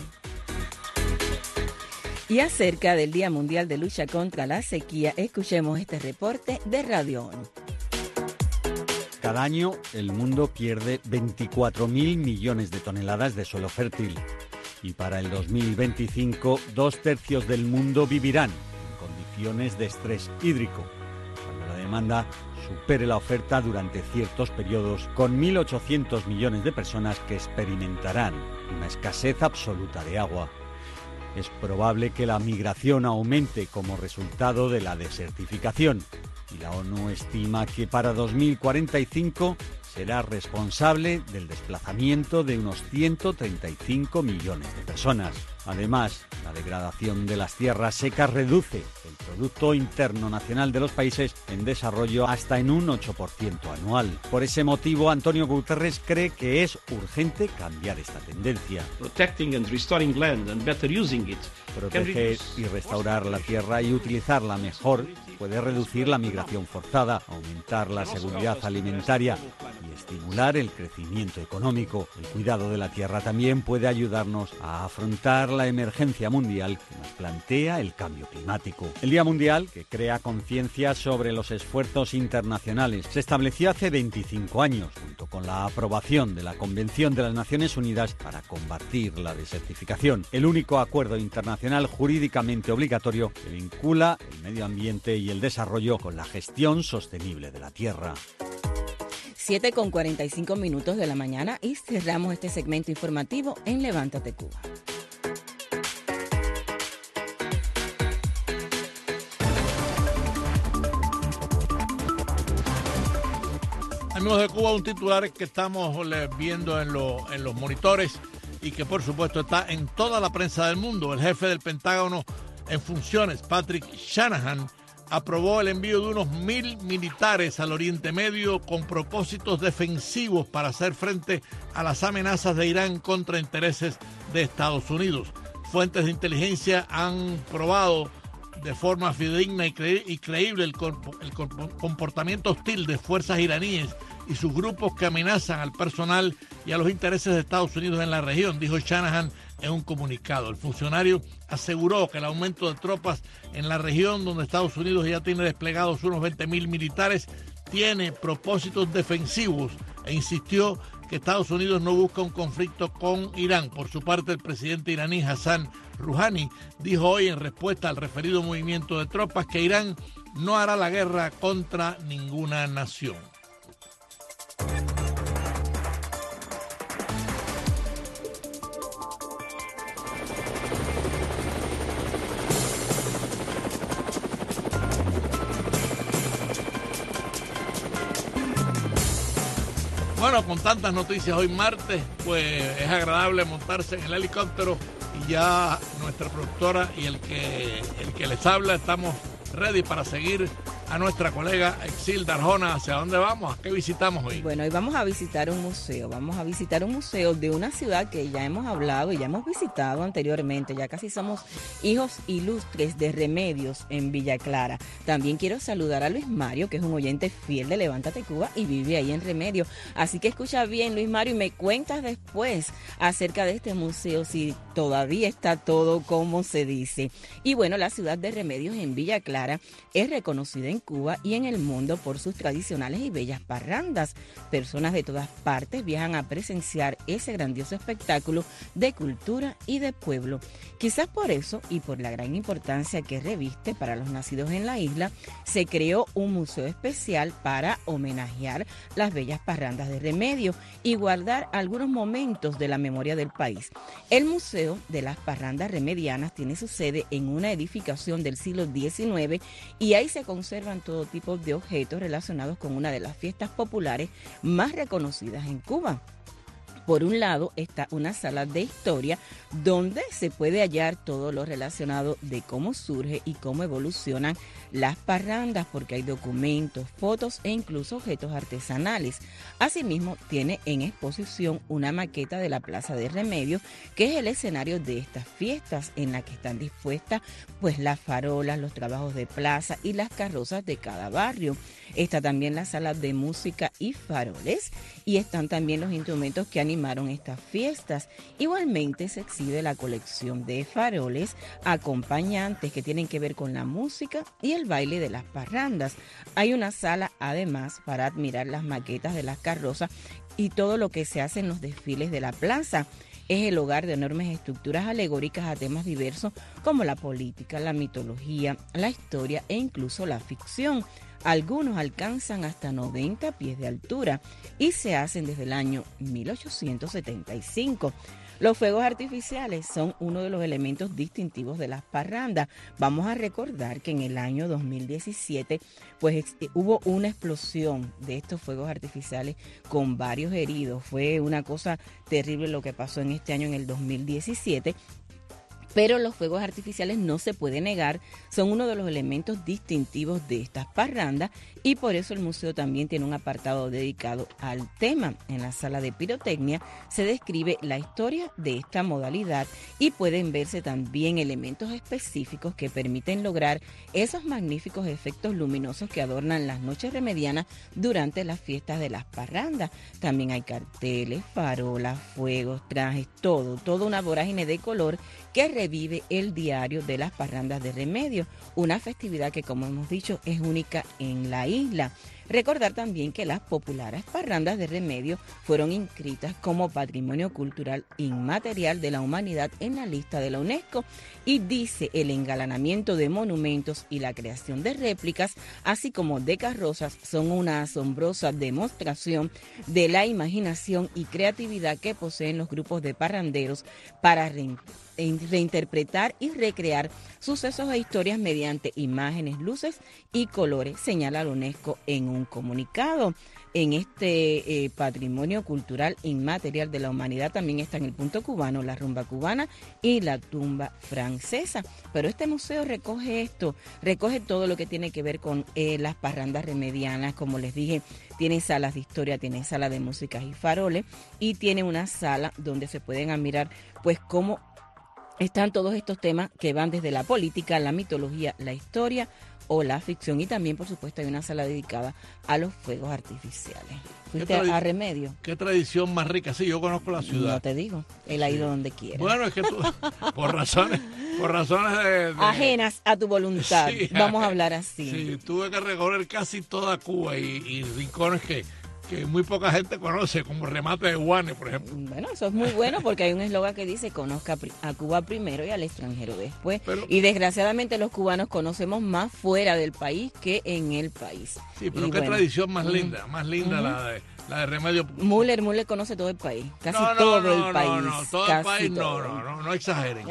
Y acerca del Día Mundial de Lucha contra la Sequía, escuchemos este reporte de Radio ONU. Cada año el mundo pierde 24.000 millones de toneladas de suelo fértil y para el 2025 2/3 del mundo vivirán en condiciones de estrés hídrico, cuando la demanda supere la oferta durante ciertos periodos, con 1.800 millones de personas que experimentarán una escasez absoluta de agua. Es probable que la migración aumente como resultado de la desertificación y la ONU estima que para 2045 será responsable del desplazamiento de unos 135 millones de personas. Además, la degradación de las tierras secas reduce el Producto Interno Nacional de los países en desarrollo hasta en un 8% anual. Por ese motivo, Antonio Guterres cree que es urgente cambiar esta tendencia. Proteger y restaurar la tierra y utilizarla mejor puede reducir la migración forzada, aumentar la seguridad alimentaria y estimular el crecimiento económico. El cuidado de la tierra también puede ayudarnos a afrontar la emergencia mundial que nos plantea el cambio climático. El Día Mundial, que crea conciencia sobre los esfuerzos internacionales, se estableció hace 25 años, junto con la aprobación de la Convención de las Naciones Unidas para combatir la desertificación, el único acuerdo internacional jurídicamente obligatorio que vincula el medio ambiente y el desarrollo con la gestión sostenible de la tierra. 7:45 de la mañana y cerramos este segmento informativo en Levántate Cuba. Amigos de Cuba, un titular que estamos viendo en los monitores y que por supuesto está en toda la prensa del mundo. El jefe del Pentágono en funciones, Patrick Shanahan, aprobó el envío de unos 1.000 militares al Oriente Medio con propósitos defensivos para hacer frente a las amenazas de Irán contra intereses de Estados Unidos. Fuentes de inteligencia han probado de forma fidedigna y creíble el comportamiento hostil de fuerzas iraníes y sus grupos que amenazan al personal y a los intereses de Estados Unidos en la región, dijo Shanahan en un comunicado. El funcionario aseguró que el aumento de tropas en la región, donde Estados Unidos ya tiene desplegados unos 20.000 militares, tiene propósitos defensivos e insistió que Estados Unidos no busca un conflicto con Irán. Por su parte, el presidente iraní Hassan Rouhani dijo hoy en respuesta al referido movimiento de tropas que Irán no hará la guerra contra ninguna nación. Bueno, con tantas noticias hoy martes, pues es agradable montarse en el helicóptero y ya nuestra productora y el que les habla estamos ready para seguir a nuestra colega Exilda Arjona. ¿Hacia dónde vamos? ¿A qué visitamos hoy? Bueno, hoy vamos a visitar un museo. Vamos a visitar un museo de una ciudad que ya hemos hablado y ya hemos visitado anteriormente. Ya casi somos hijos ilustres de Remedios en Villa Clara. También quiero saludar a Luis Mario, que es un oyente fiel de Levántate Cuba y vive ahí en Remedios. Así que escucha bien, Luis Mario, y me cuentas después acerca de este museo, si todavía está todo como se dice. Y bueno, la ciudad de Remedios en Villa Clara es reconocida en Cuba y en el mundo por sus tradicionales y bellas parrandas. Personas de todas partes viajan a presenciar ese grandioso espectáculo de cultura y de pueblo. Quizás por eso y por la gran importancia que reviste para los nacidos en la isla, se creó un museo especial para homenajear las bellas parrandas de Remedios y guardar algunos momentos de la memoria del país. El Museo de las Parrandas Remedianas tiene su sede en una edificación del siglo XIX y ahí se conservan todo tipo de objetos relacionados con una de las fiestas populares más reconocidas en Cuba. Por un lado está una sala de historia donde se puede hallar todo lo relacionado de cómo surge y cómo evolucionan las parrandas, porque hay documentos, fotos e incluso objetos artesanales. Asimismo, tiene en exposición una maqueta de la Plaza de Remedios, que es el escenario de estas fiestas, en la que están dispuestas pues las farolas, los trabajos de plaza y las carrozas de cada barrio. Está también la sala de música y faroles y están también los instrumentos que animaron estas fiestas. Igualmente se exhibe la colección de faroles acompañantes que tienen que ver con la música y el baile de las parrandas. Hay una sala además para admirar las maquetas de las carrozas y todo lo que se hace en los desfiles de la plaza. Es el hogar de enormes estructuras alegóricas a temas diversos como la política, la mitología, la historia e incluso la ficción. Algunos alcanzan hasta 90 pies de altura y se hacen desde el año 1875. Los fuegos artificiales son uno de los elementos distintivos de las parrandas. Vamos a recordar que en el año 2017 pues hubo una explosión de estos fuegos artificiales con varios heridos. Fue una cosa terrible lo que pasó en este año, en el 2017. Pero los fuegos artificiales, no se puede negar, son uno de los elementos distintivos de estas parrandas y por eso el museo también tiene un apartado dedicado al tema. En la sala de pirotecnia se describe la historia de esta modalidad y pueden verse también elementos específicos que permiten lograr esos magníficos efectos luminosos que adornan las noches remedianas durante las fiestas de las parrandas. También hay carteles, farolas, fuegos, trajes, toda una vorágine de color que revive el diario de las parrandas de Remedios, una festividad que, como hemos dicho, es única en la isla. Recordar también que las populares parrandas de Remedios fueron inscritas como Patrimonio Cultural Inmaterial de la Humanidad en la lista de la UNESCO y dice el engalanamiento de monumentos y la creación de réplicas, así como de carrozas, son una asombrosa demostración de la imaginación y creatividad que poseen los grupos de parranderos para reinterpretar y recrear sucesos e historias mediante imágenes, luces y colores, señala la UNESCO en un comunicado. En este patrimonio cultural inmaterial de la humanidad también están el punto cubano, la rumba cubana y la tumba francesa. Pero este museo recoge todo lo que tiene que ver con las parrandas remedianas. Como les dije, tiene salas de historia, tiene sala de músicas y faroles y tiene una sala donde se pueden admirar pues cómo están todos estos temas que van desde la política, la mitología, la historia o la ficción. Y también, por supuesto, hay una sala dedicada a los fuegos artificiales. ¿Fuiste a Remedio? ¿Qué tradición más rica? Sí, yo conozco la ciudad. No te digo, él ha ido donde quiera. Bueno, es que tú, por razones de ajenas a tu voluntad, sí, vamos a hablar así. Sí, tuve que recorrer casi toda Cuba y rincones que muy poca gente conoce, como Remate de Guane, por ejemplo. Bueno, eso es muy bueno porque hay un eslogan que dice conozca a Cuba primero y al extranjero después. Y desgraciadamente los cubanos conocemos más fuera del país que en el país. Sí, pero qué tradición más linda, la de Remedio. Müller conoce todo el país, casi todo el país. No, todo el país no exageren.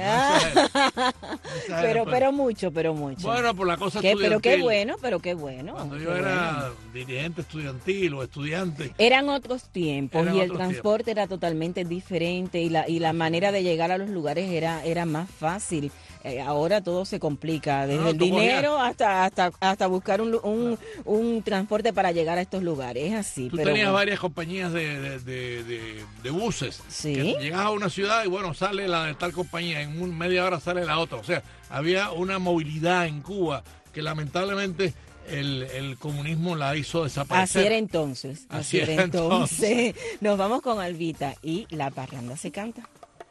Pero mucho. Bueno, por la cosa estudiantil. Pero qué bueno. Cuando yo era dirigente estudiantil o estudiante. Eran otros tiempos y el transporte era totalmente diferente y la manera de llegar a los lugares era más fácil. Ahora todo se complica, desde el dinero hasta buscar un transporte para llegar a estos lugares. Es así. Tú tenías varias compañías de buses. ¿Sí? Que llegas a una ciudad y bueno, sale la de tal compañía, en media hora sale la otra. O sea, había una movilidad en Cuba que lamentablemente el comunismo la hizo desaparecer. Así era entonces. Nos vamos con Albita y la parranda se canta.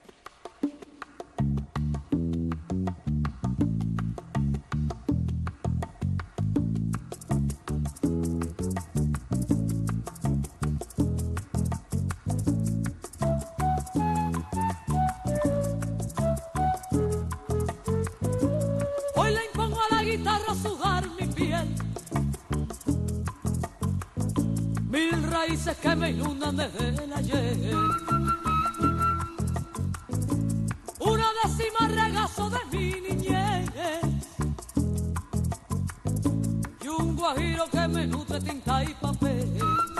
Raíces que me inundan desde el ayer. Una décima regazo de mi niñez y un guajiro que me nutre tinta y papel.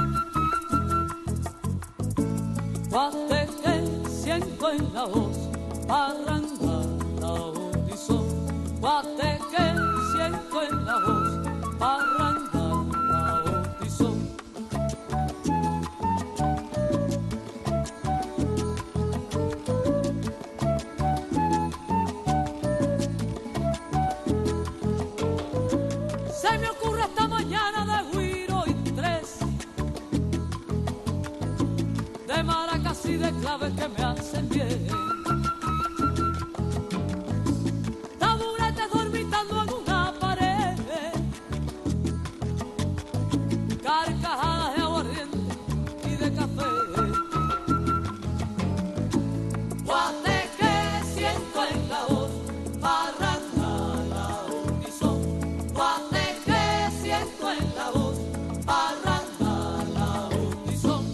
Guate que siento en la voz, parranda la unison. Guate que siento en la voz, parranda. Y de claves que me hacen bien. Taburetes dormitando en una pared. Carcajadas de aguardiente y de café. Guate que siento en la voz, parranda la unison. Guate que siento en la voz, parranda la unison.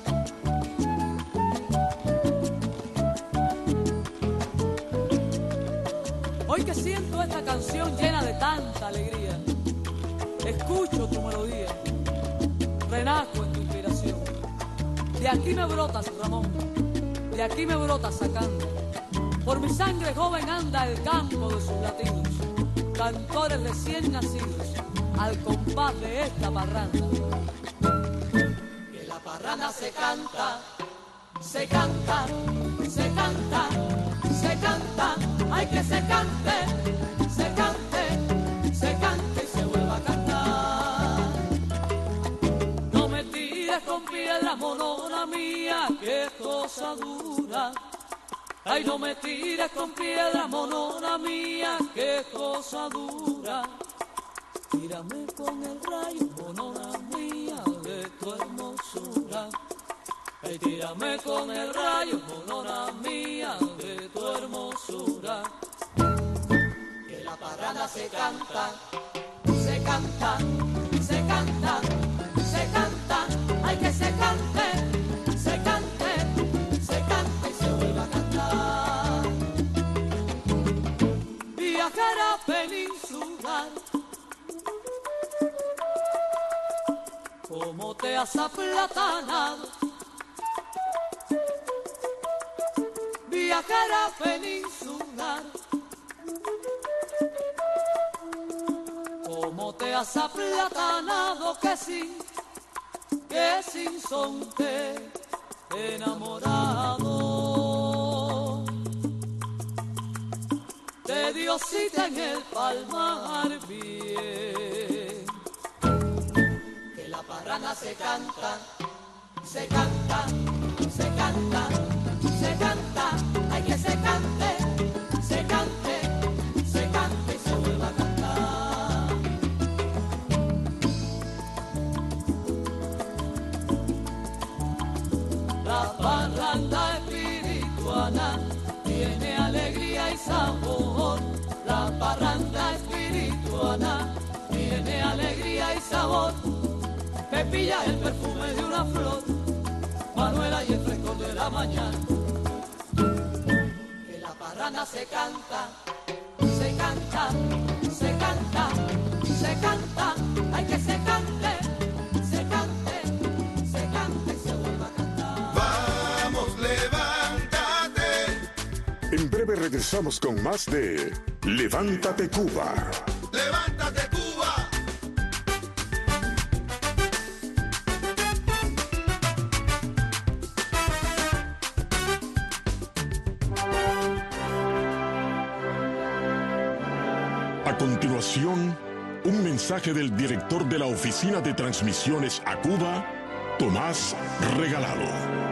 Hoy que siento esta canción llena de tanta alegría, escucho tu melodía, renazco en tu inspiración. De aquí me brotas, Ramón, de aquí me brotas sacando, Por mi sangre joven anda el campo de sus latidos, cantores recién nacidos, al compás de esta parranda. Que la parranda se canta, se canta, se canta, se canta, hay que se cante, se cante, se cante y se vuelva a cantar. No me tires con piedras, monona mía, que cosa dura. Ay, no me tires con piedras, monona mía, qué cosa dura. Tírame con el rayo, monona mía, de tu hermosura. Ay, tírame con el rayo, monona mía, de tu hermosura. Que la parranda se canta, se canta, se canta, se canta. Ay, que se cante, se cante, se cante y se vuelva a cantar. Viajera peninsular, ¿cómo te has aplatanado? Viajera peninsular, ¿cómo te has aplatanado? Que sin son te enamorado de Diosita en el palmar bien. Que la parranda se canta, se canta, se canta, se canta, hay que se cante, se cante, se cante y se vuelva a cantar. La parranda espirituana tiene alegría y sabor. La parranda espirituana tiene alegría y sabor. Pepilla el perfume de una flor, Manuela y el frescor de la mañana. Que la parranda se canta, se canta, se canta, se canta, hay que se cante, se cante, se cante y se vuelva a cantar. Vamos, levántate. En breve regresamos con más de Levántate Cuba. ¡Levántate, Cuba! A continuación, un mensaje del director de la Oficina de Transmisiones a Cuba, Tomás Regalado.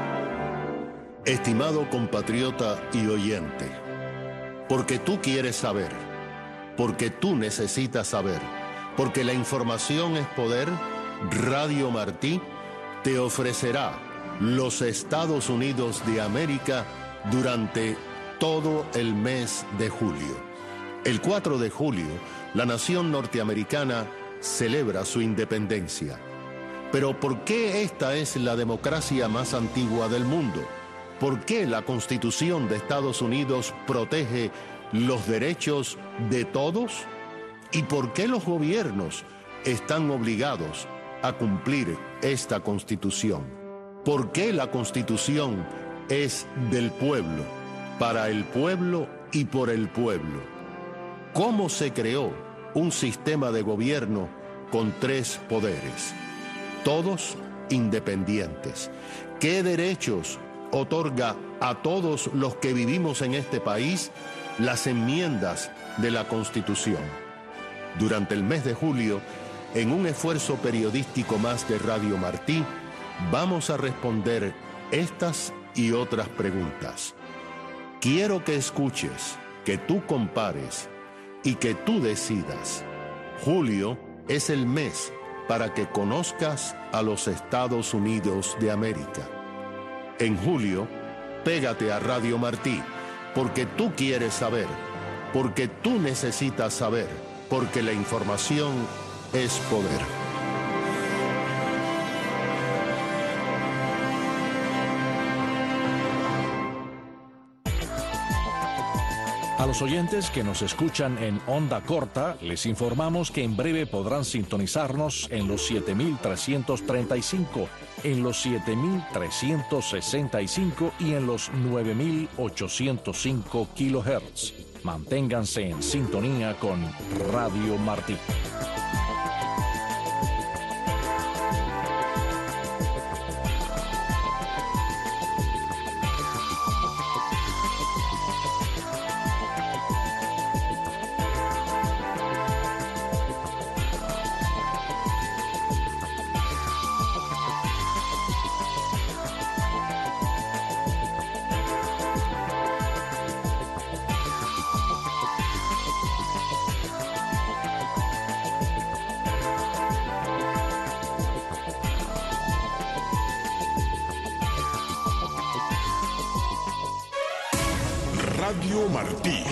Estimado compatriota y oyente, porque tú quieres saber, porque tú necesitas saber, porque la información es poder, Radio Martí te ofrecerá los Estados Unidos de América durante todo el mes de julio. El 4 de julio, la nación norteamericana celebra su independencia. Pero ¿por qué esta es la democracia más antigua del mundo? ¿Por qué la Constitución de Estados Unidos protege los derechos de todos? ¿Y por qué los gobiernos están obligados a cumplir esta Constitución? ¿Por qué la Constitución es del pueblo, para el pueblo y por el pueblo? ¿Cómo se creó un sistema de gobierno con 3 poderes, todos independientes? ¿Qué derechos otorga a todos los que vivimos en este país las enmiendas de la Constitución? Durante el mes de julio, en un esfuerzo periodístico más de Radio Martí, vamos a responder estas y otras preguntas. Quiero que escuches, que tú compares y que tú decidas. Julio es el mes para que conozcas a los Estados Unidos de América. En julio, pégate a Radio Martí, porque tú quieres saber, porque tú necesitas saber, porque la información es poder. A los oyentes que nos escuchan en onda corta, les informamos que en breve podrán sintonizarnos en los 7.335, en los 7.365 y en los 9.805 kilohertz. Manténganse en sintonía con Radio Martí. Radio Martí,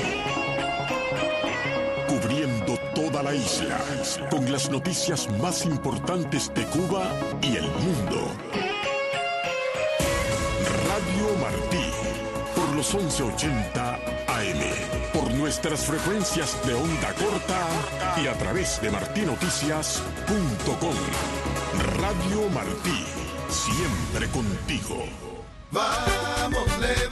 cubriendo toda la isla con las noticias más importantes de Cuba y el mundo. Radio Martí, por los 1180 AM, por nuestras frecuencias de onda corta y a través de martinoticias.com. Radio Martí, siempre contigo. Vamos,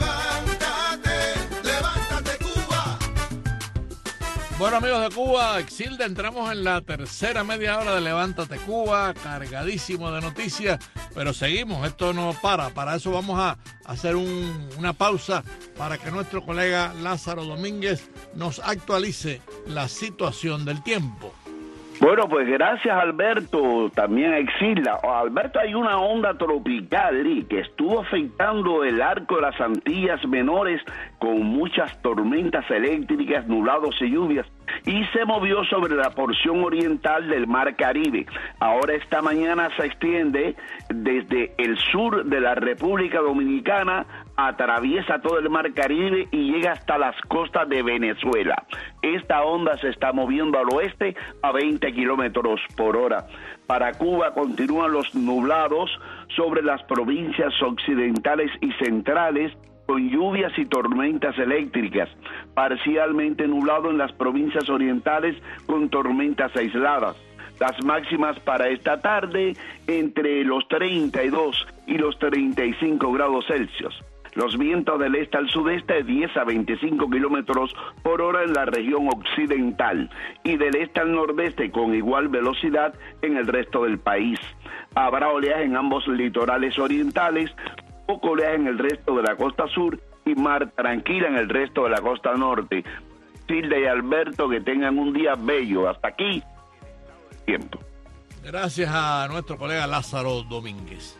levántate Cuba. Bueno, amigos de Cuba, Exilda, entramos en la tercera media hora de Levántate Cuba, cargadísimo de noticias, pero seguimos, esto no para. Para eso vamos a hacer una pausa para que nuestro colega Lázaro Domínguez nos actualice la situación del tiempo. Bueno, pues gracias, Alberto, también a Exilda. Alberto, hay una onda tropical que estuvo afectando el arco de las Antillas Menores con muchas tormentas eléctricas, nublados y lluvias, y se movió sobre la porción oriental del Mar Caribe. Ahora esta mañana se extiende desde el sur de la República Dominicana, atraviesa todo el Mar Caribe y llega hasta las costas de Venezuela. Esta onda se está moviendo al oeste a 20 kilómetros por hora. Para Cuba continúan los nublados sobre las provincias occidentales y centrales, con lluvias y tormentas eléctricas, parcialmente nublado en las provincias orientales con tormentas aisladas. Las máximas para esta tarde entre los 32 y los 35 grados Celsius. Los vientos del este al sudeste de 10 a 25 kilómetros por hora en la región occidental y del este al nordeste con igual velocidad en el resto del país. Habrá oleaje en ambos litorales orientales, poco oleaje en el resto de la costa sur y mar tranquila en el resto de la costa norte. Silda y Alberto, que tengan un día bello. Hasta aquí, tiempo. Gracias a nuestro colega Lázaro Domínguez.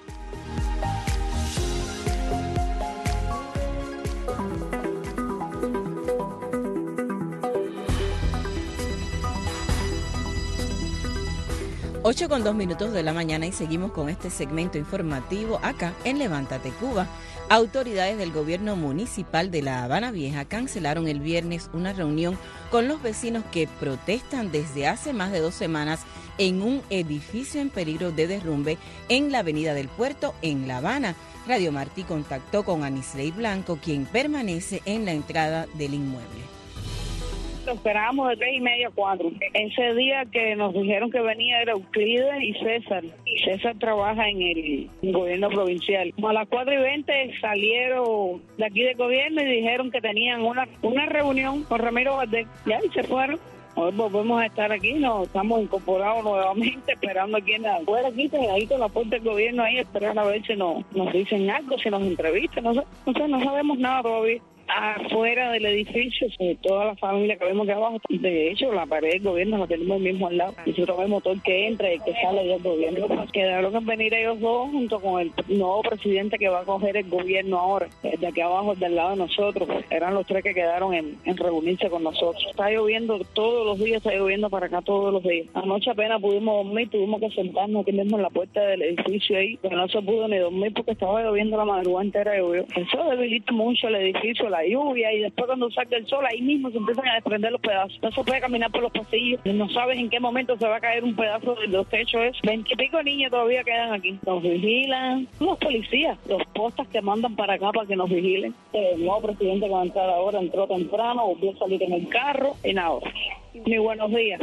Ocho con 2 minutos de la mañana y seguimos con este segmento informativo acá en Levántate Cuba. Autoridades del gobierno municipal de La Habana Vieja cancelaron el viernes una reunión con los vecinos que protestan desde hace más de 2 semanas en un edificio en peligro de derrumbe en la Avenida del Puerto en La Habana. Radio Martí contactó con Anisley Blanco, quien permanece en la entrada del inmueble. Lo esperábamos de 3:30 a 4. Ese día que nos dijeron que venía era Euclides y César. César trabaja en el gobierno provincial. Como a las 4:20 salieron de aquí del gobierno y dijeron que tenían una reunión con Ramiro Valdés. Ya, y se fueron. Hoy volvemos a estar aquí, nos estamos incorporados nuevamente, esperando aquí en la afuera, aquí con la puerta del gobierno ahí, esperando a ver si nos dicen algo, si nos entrevistan, no sabemos nada todavía. Afuera del edificio, toda la familia que vemos aquí abajo, de hecho la pared del gobierno la tenemos mismo al lado, nosotros vemos todo el que entra y el que sale del gobierno. Quedaron en venir ellos dos junto con el nuevo presidente que va a coger el gobierno ahora, de aquí abajo, del lado de nosotros. Eran los 3 que quedaron en reunirse con nosotros. Está lloviendo todos los días, está lloviendo para acá todos los días. Anoche apenas pudimos dormir, tuvimos que sentarnos aquí mismo en la puerta del edificio ahí, pero no se pudo ni dormir porque estaba lloviendo la madrugada entera, llovió. Eso debilita mucho el edificio, la lluvia y después cuando salga el sol, ahí mismo se empiezan a desprender los pedazos. No se puede caminar por los pasillos, no sabes en qué momento se va a caer un pedazo de los techos. 20 y pico de niños todavía quedan aquí. Nos vigilan los policías, los postas que mandan para acá para que nos vigilen. El nuevo presidente que va a entrar ahora entró temprano, volvió a salir en el carro, en ahora. Muy buenos días.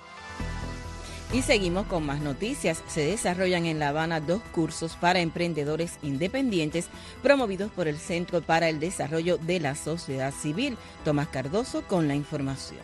Y seguimos con más noticias. Se desarrollan en La Habana 2 cursos para emprendedores independientes promovidos por el Centro para el Desarrollo de la Sociedad Civil. Tomás Cardoso con la información.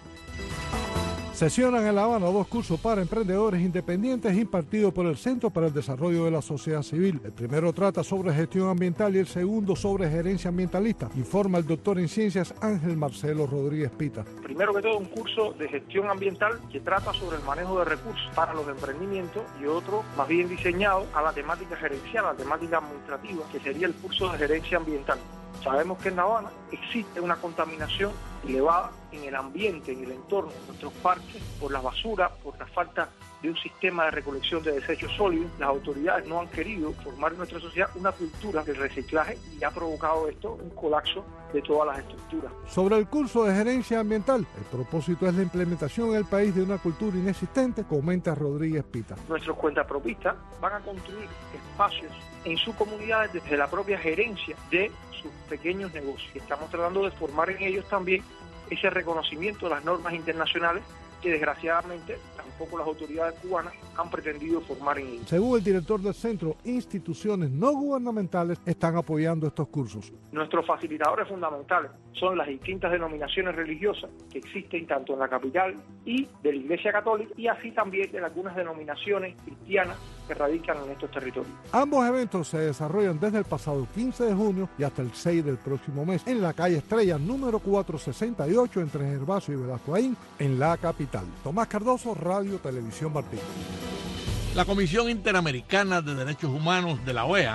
Sesionan en La Habana 2 cursos para emprendedores independientes impartidos por el Centro para el Desarrollo de la Sociedad Civil. El primero trata sobre gestión ambiental y el segundo sobre gerencia ambientalista, informa el doctor en ciencias Ángel Marcelo Rodríguez Pita. Primero que todo, un curso de gestión ambiental que trata sobre el manejo de recursos para los emprendimientos, y otro más bien diseñado a la temática gerencial, a la temática administrativa, que sería el curso de gerencia ambiental. Sabemos que en La Habana existe una contaminación elevada en el ambiente, en el entorno de nuestros parques, por la basura, por la falta de un sistema de recolección de desechos sólidos. Las autoridades no han querido formar en nuestra sociedad una cultura del reciclaje y ha provocado esto un colapso de todas las estructuras. Sobre el curso de gerencia ambiental, el propósito es la implementación en el país de una cultura inexistente, comenta Rodríguez Pita. Nuestros cuentapropistas van a construir espacios en sus comunidades desde la propia gerencia de sus pequeños negocios. Estamos tratando de formar en ellos también ese reconocimiento de las normas internacionales que desgraciadamente tampoco las autoridades cubanas han pretendido formar en ellos. Según el director del centro, instituciones no gubernamentales están apoyando estos cursos. Nuestros facilitadores fundamentales son las distintas denominaciones religiosas que existen tanto en la capital y de la Iglesia Católica, y así también de algunas denominaciones cristianas que radican en estos territorios. Ambos eventos se desarrollan desde el pasado 15 de junio y hasta el 6 del próximo mes en la calle Estrella número 468 entre Gervasio y Velasco Aín, en la capital. Tomás Cardoso, Radio Televisión Martín. La Comisión Interamericana de Derechos Humanos de la OEA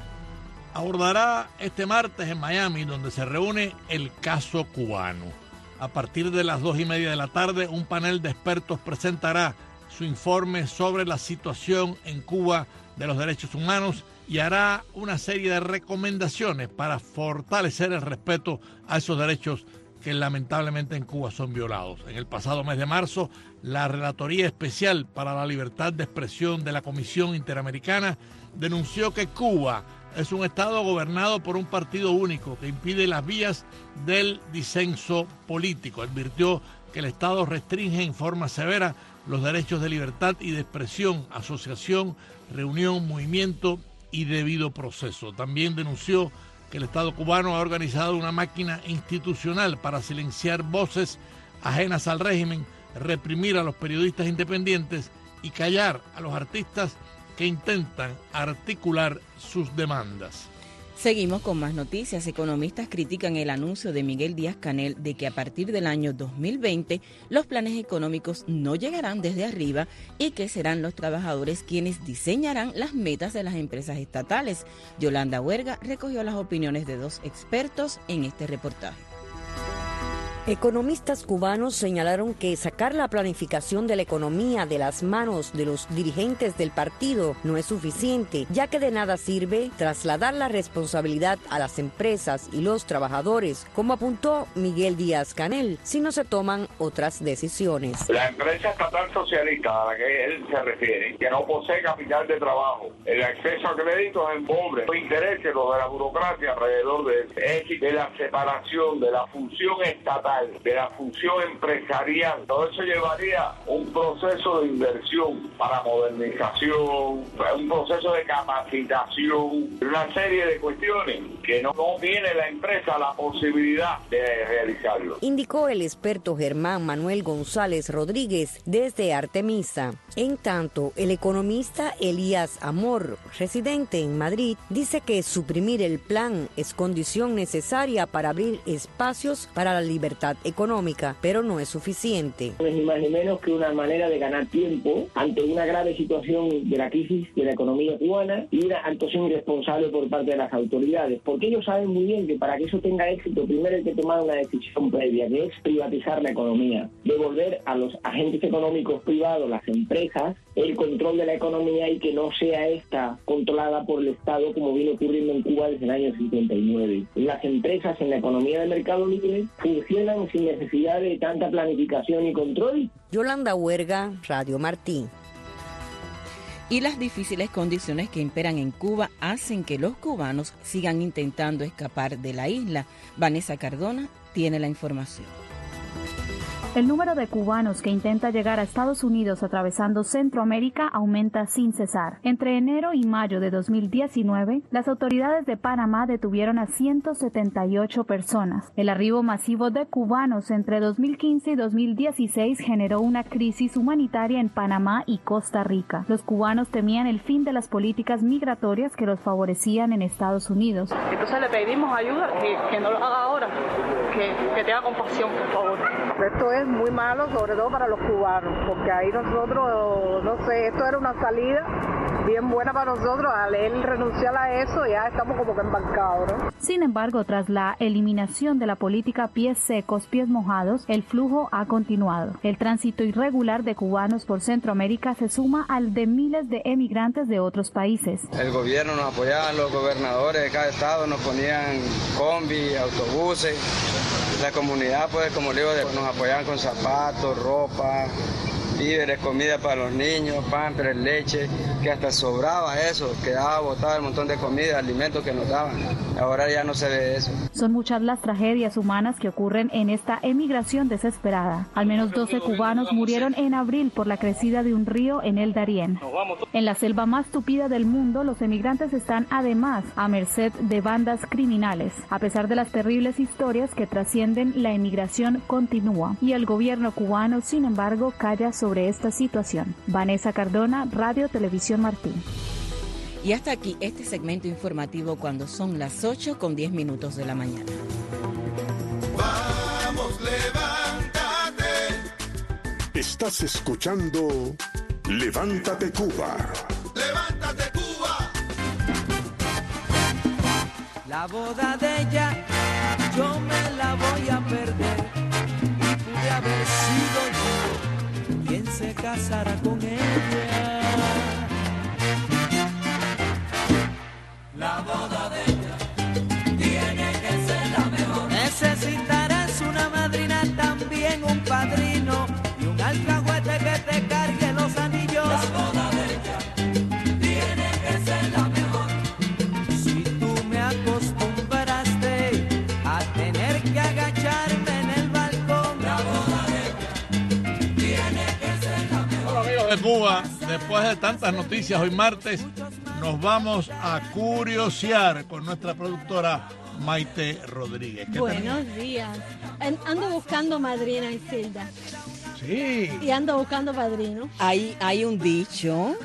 abordará este martes en Miami, donde se reúne el caso cubano. A partir de las 2:30 de la tarde, un panel de expertos presentará su informe sobre la situación en Cuba de los derechos humanos y hará una serie de recomendaciones para fortalecer el respeto a esos derechos que lamentablemente en Cuba son violados. En el pasado mes de marzo, la Relatoría Especial para la Libertad de Expresión de la Comisión Interamericana denunció que Cuba es un estado gobernado por un partido único que impide las vías del disenso político. Advirtió que el Estado restringe en forma severa los derechos de libertad y de expresión, asociación, reunión, movimiento y debido proceso. También denunció que el Estado cubano ha organizado una máquina institucional para silenciar voces ajenas al régimen, reprimir a los periodistas independientes y callar a los artistas que intentan articular sus demandas. Seguimos con más noticias. Economistas critican el anuncio de Miguel Díaz-Canel de que a partir del año 2020 los planes económicos no llegarán desde arriba y que serán los trabajadores quienes diseñarán las metas de las empresas estatales. Yolanda Huerga recogió las opiniones de 2 expertos en este reportaje. Economistas cubanos señalaron que sacar la planificación de la economía de las manos de los dirigentes del partido no es suficiente, ya que de nada sirve trasladar la responsabilidad a las empresas y los trabajadores, como apuntó Miguel Díaz-Canel, si no se toman otras decisiones. La empresa estatal socialista a la que él se refiere, que no posee capital de trabajo, el acceso a créditos en pobre, los intereses, los de la burocracia alrededor de la separación de la función estatal de la función empresarial. Todo eso llevaría un proceso de inversión para modernización, un proceso de capacitación, una serie de cuestiones que no tiene la empresa la posibilidad de realizarlo. Indicó el experto Germán Manuel González Rodríguez desde Artemisa. En tanto, el economista Elías Amor, residente en Madrid, dice que suprimir el plan es condición necesaria para abrir espacios para la libertad económica, pero no es suficiente. No es ni más ni menos que una manera de ganar tiempo ante una grave situación de la crisis de la economía cubana y una actuación irresponsable por parte de las autoridades, porque ellos saben muy bien que para que eso tenga éxito, primero hay que tomar una decisión previa, que es privatizar la economía, devolver a los agentes económicos privados, las empresas, el control de la economía y que no sea esta controlada por el Estado como viene ocurriendo en Cuba desde el año 59. Las empresas en la economía de mercado libre funcionan sin necesidad de tanta planificación y control. Yolanda Huerga, Radio Martí. Y las difíciles condiciones que imperan en Cuba hacen que los cubanos sigan intentando escapar de la isla. Vanessa Cardona tiene la información. El número de cubanos que intenta llegar a Estados Unidos atravesando Centroamérica aumenta sin cesar. Entre enero y mayo de 2019, las autoridades de Panamá detuvieron a 178 personas. El arribo masivo de cubanos entre 2015 y 2016 generó una crisis humanitaria en Panamá y Costa Rica. Los cubanos temían el fin de las políticas migratorias que los favorecían en Estados Unidos. Entonces le pedimos ayuda, que no lo haga ahora, que tenga compasión, por favor. Esto es muy malo, sobre todo para los cubanos, porque ahí nosotros, no sé, esto era una salida bien buena para nosotros. Al él renunciar a eso, ya estamos como que embarcados, ¿no? Sin embargo, tras la eliminación de la política pies secos, pies mojados, el flujo ha continuado. El tránsito irregular de cubanos por Centroamérica se suma al de miles de emigrantes de otros países. El gobierno nos apoyaba, los gobernadores de cada estado nos ponían combi, autobuses. La comunidad, pues, como le digo, nos apoyaban con zapatos, ropa, víveres, comida para los niños, pampers, leche, que hasta sobraba eso, quedaba botado el montón de comida, alimentos que nos daban. Ahora ya no se ve eso. Son muchas las tragedias humanas que ocurren en esta emigración desesperada. Al menos 12 cubanos murieron en abril por la crecida de un río en el Darién. En la selva más tupida del mundo, los emigrantes están además a merced de bandas criminales. A pesar de las terribles historias que trascienden, la emigración continúa y el gobierno cubano, sin embargo, calla sobre esta situación. Vanessa Cardona, Radio Televisión Martín. Y hasta aquí este segmento informativo cuando son las 8:10 de la mañana. Vamos, levántate. Estás escuchando Levántate Cuba. Levántate Cuba. La boda de ella yo me la voy a perder y pude haber sido yo quien se casara con ella. La boda de ella tiene que ser la mejor. Necesitarás una madrina, también un padrino y un alcahuete que te cargue los anillos. La boda de ella tiene que ser la mejor. Si tú me acostumbraste a tener que agacharme en el balcón, la boda de ella tiene que ser la mejor. Bueno, amigos de Cuba, después de tantas noticias hoy martes, nos vamos a curiosear con nuestra productora Maite Rodríguez. Buenos días. Ando buscando madrina, Isilda. Sí. Y ando buscando padrino. Hay un dicho.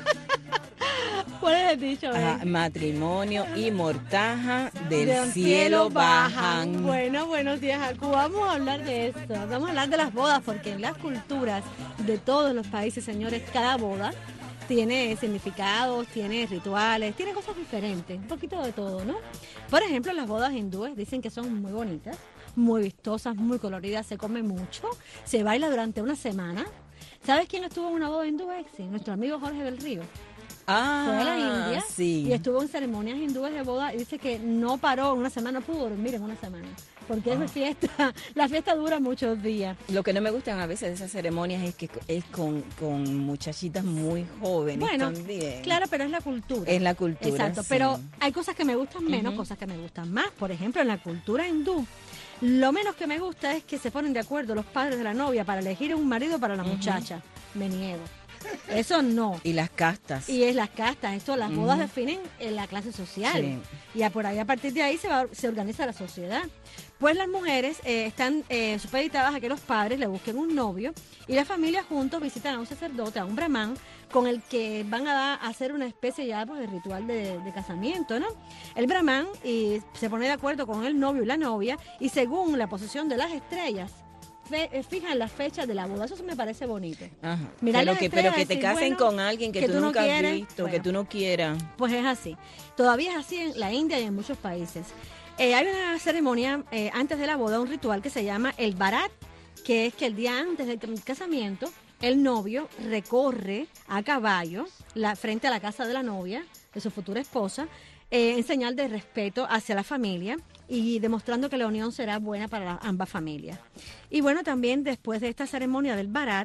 ¿Cuál es el dicho? Matrimonio y mortaja del cielo bajan. Bueno, buenos días a Cuba. Vamos a hablar de esto. Vamos a hablar de las bodas, porque en las culturas de todos los países, señores, cada boda tiene significados, tiene rituales, tiene cosas diferentes, un poquito de todo, ¿no? Por ejemplo, las bodas hindúes dicen que son muy bonitas, muy vistosas, muy coloridas, se come mucho, se baila durante una semana. ¿Sabes quién estuvo en una boda hindú? Sí, nuestro amigo Jorge del Río. Fue a la India y estuvo en ceremonias hindúes de boda y dice que no paró en una semana, no pudo dormir en una semana. Porque es fiesta, la fiesta dura muchos días. Lo que no me gustan a veces de esas ceremonias es que es con muchachitas muy jóvenes también. Claro, pero es la cultura. Es la cultura, exacto, sí. Pero hay cosas que me gustan menos, cosas que me gustan más. Por ejemplo, en la cultura hindú, lo menos que me gusta es que se ponen de acuerdo los padres de la novia para elegir un marido para la muchacha. Me niego. Eso no. Y las castas. Y es las castas. Esto, las bodas definen la clase social. Sí. Y por ahí, a partir de ahí se organiza la sociedad. Pues las mujeres están supeditadas a que los padres le busquen un novio y las familias juntos visitan a un sacerdote, a un brahman, con el que van a hacer una especie ya pues, de ritual de casamiento, ¿no? El brahman se pone de acuerdo con el novio y la novia y según la posición de las estrellas, fijan las fechas de la boda. Eso me parece bonito. Ajá. Pero que te casen con alguien que tú nunca has visto, que tú no quieras. Pues es así. Todavía es así en la India y en muchos países. Hay una ceremonia antes de la boda, un ritual que se llama el Barat, que es que el día antes del casamiento el novio recorre a caballo frente a la casa de la novia, de su futura esposa, en señal de respeto hacia la familia y demostrando que la unión será buena para ambas familias. Y bueno, también después de esta ceremonia del barat,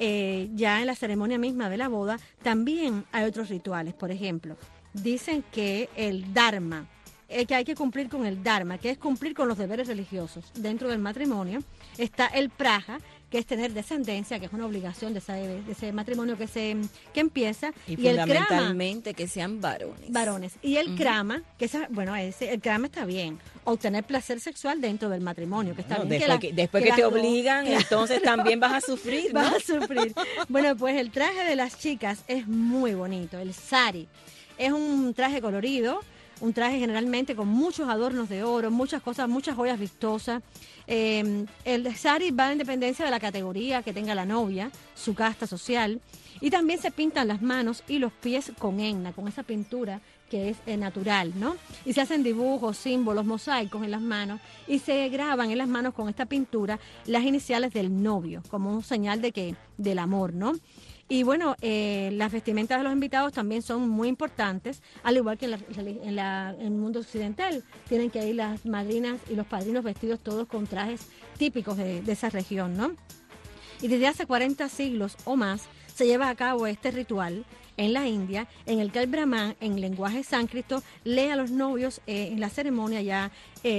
ya en la ceremonia misma de la boda, también hay otros rituales. Por ejemplo, dicen que el dharma, que hay que cumplir con el dharma, que es cumplir con los deberes religiosos dentro del matrimonio. Está el praja, que es tener descendencia, que es una obligación de ese matrimonio que empieza. Y fundamentalmente que sean varones. Varones. Y el krama, que el krama está bien. Obtener placer sexual dentro del matrimonio, que está bien. Después que te obligan, entonces también vas a sufrir, ¿no? Vas a sufrir. Bueno, pues el traje de las chicas es muy bonito, el sari. Es un traje colorido, un traje generalmente con muchos adornos de oro, muchas cosas, muchas joyas vistosas. El sari va en dependencia de la categoría que tenga la novia, su casta social, y también se pintan las manos y los pies con henna, con esa pintura que es natural, ¿no? Y se hacen dibujos, símbolos, mosaicos en las manos y se graban en las manos con esta pintura las iniciales del novio, como un señal del amor, ¿no? Y bueno, las vestimentas de los invitados también son muy importantes, al igual que en el mundo occidental. Tienen que ir las madrinas y los padrinos vestidos todos con trajes típicos de esa región, ¿no? Y desde hace 40 siglos o más se lleva a cabo este ritual en la India, en el que el brahman, en lenguaje sánscrito, lee a los novios en la ceremonia ya,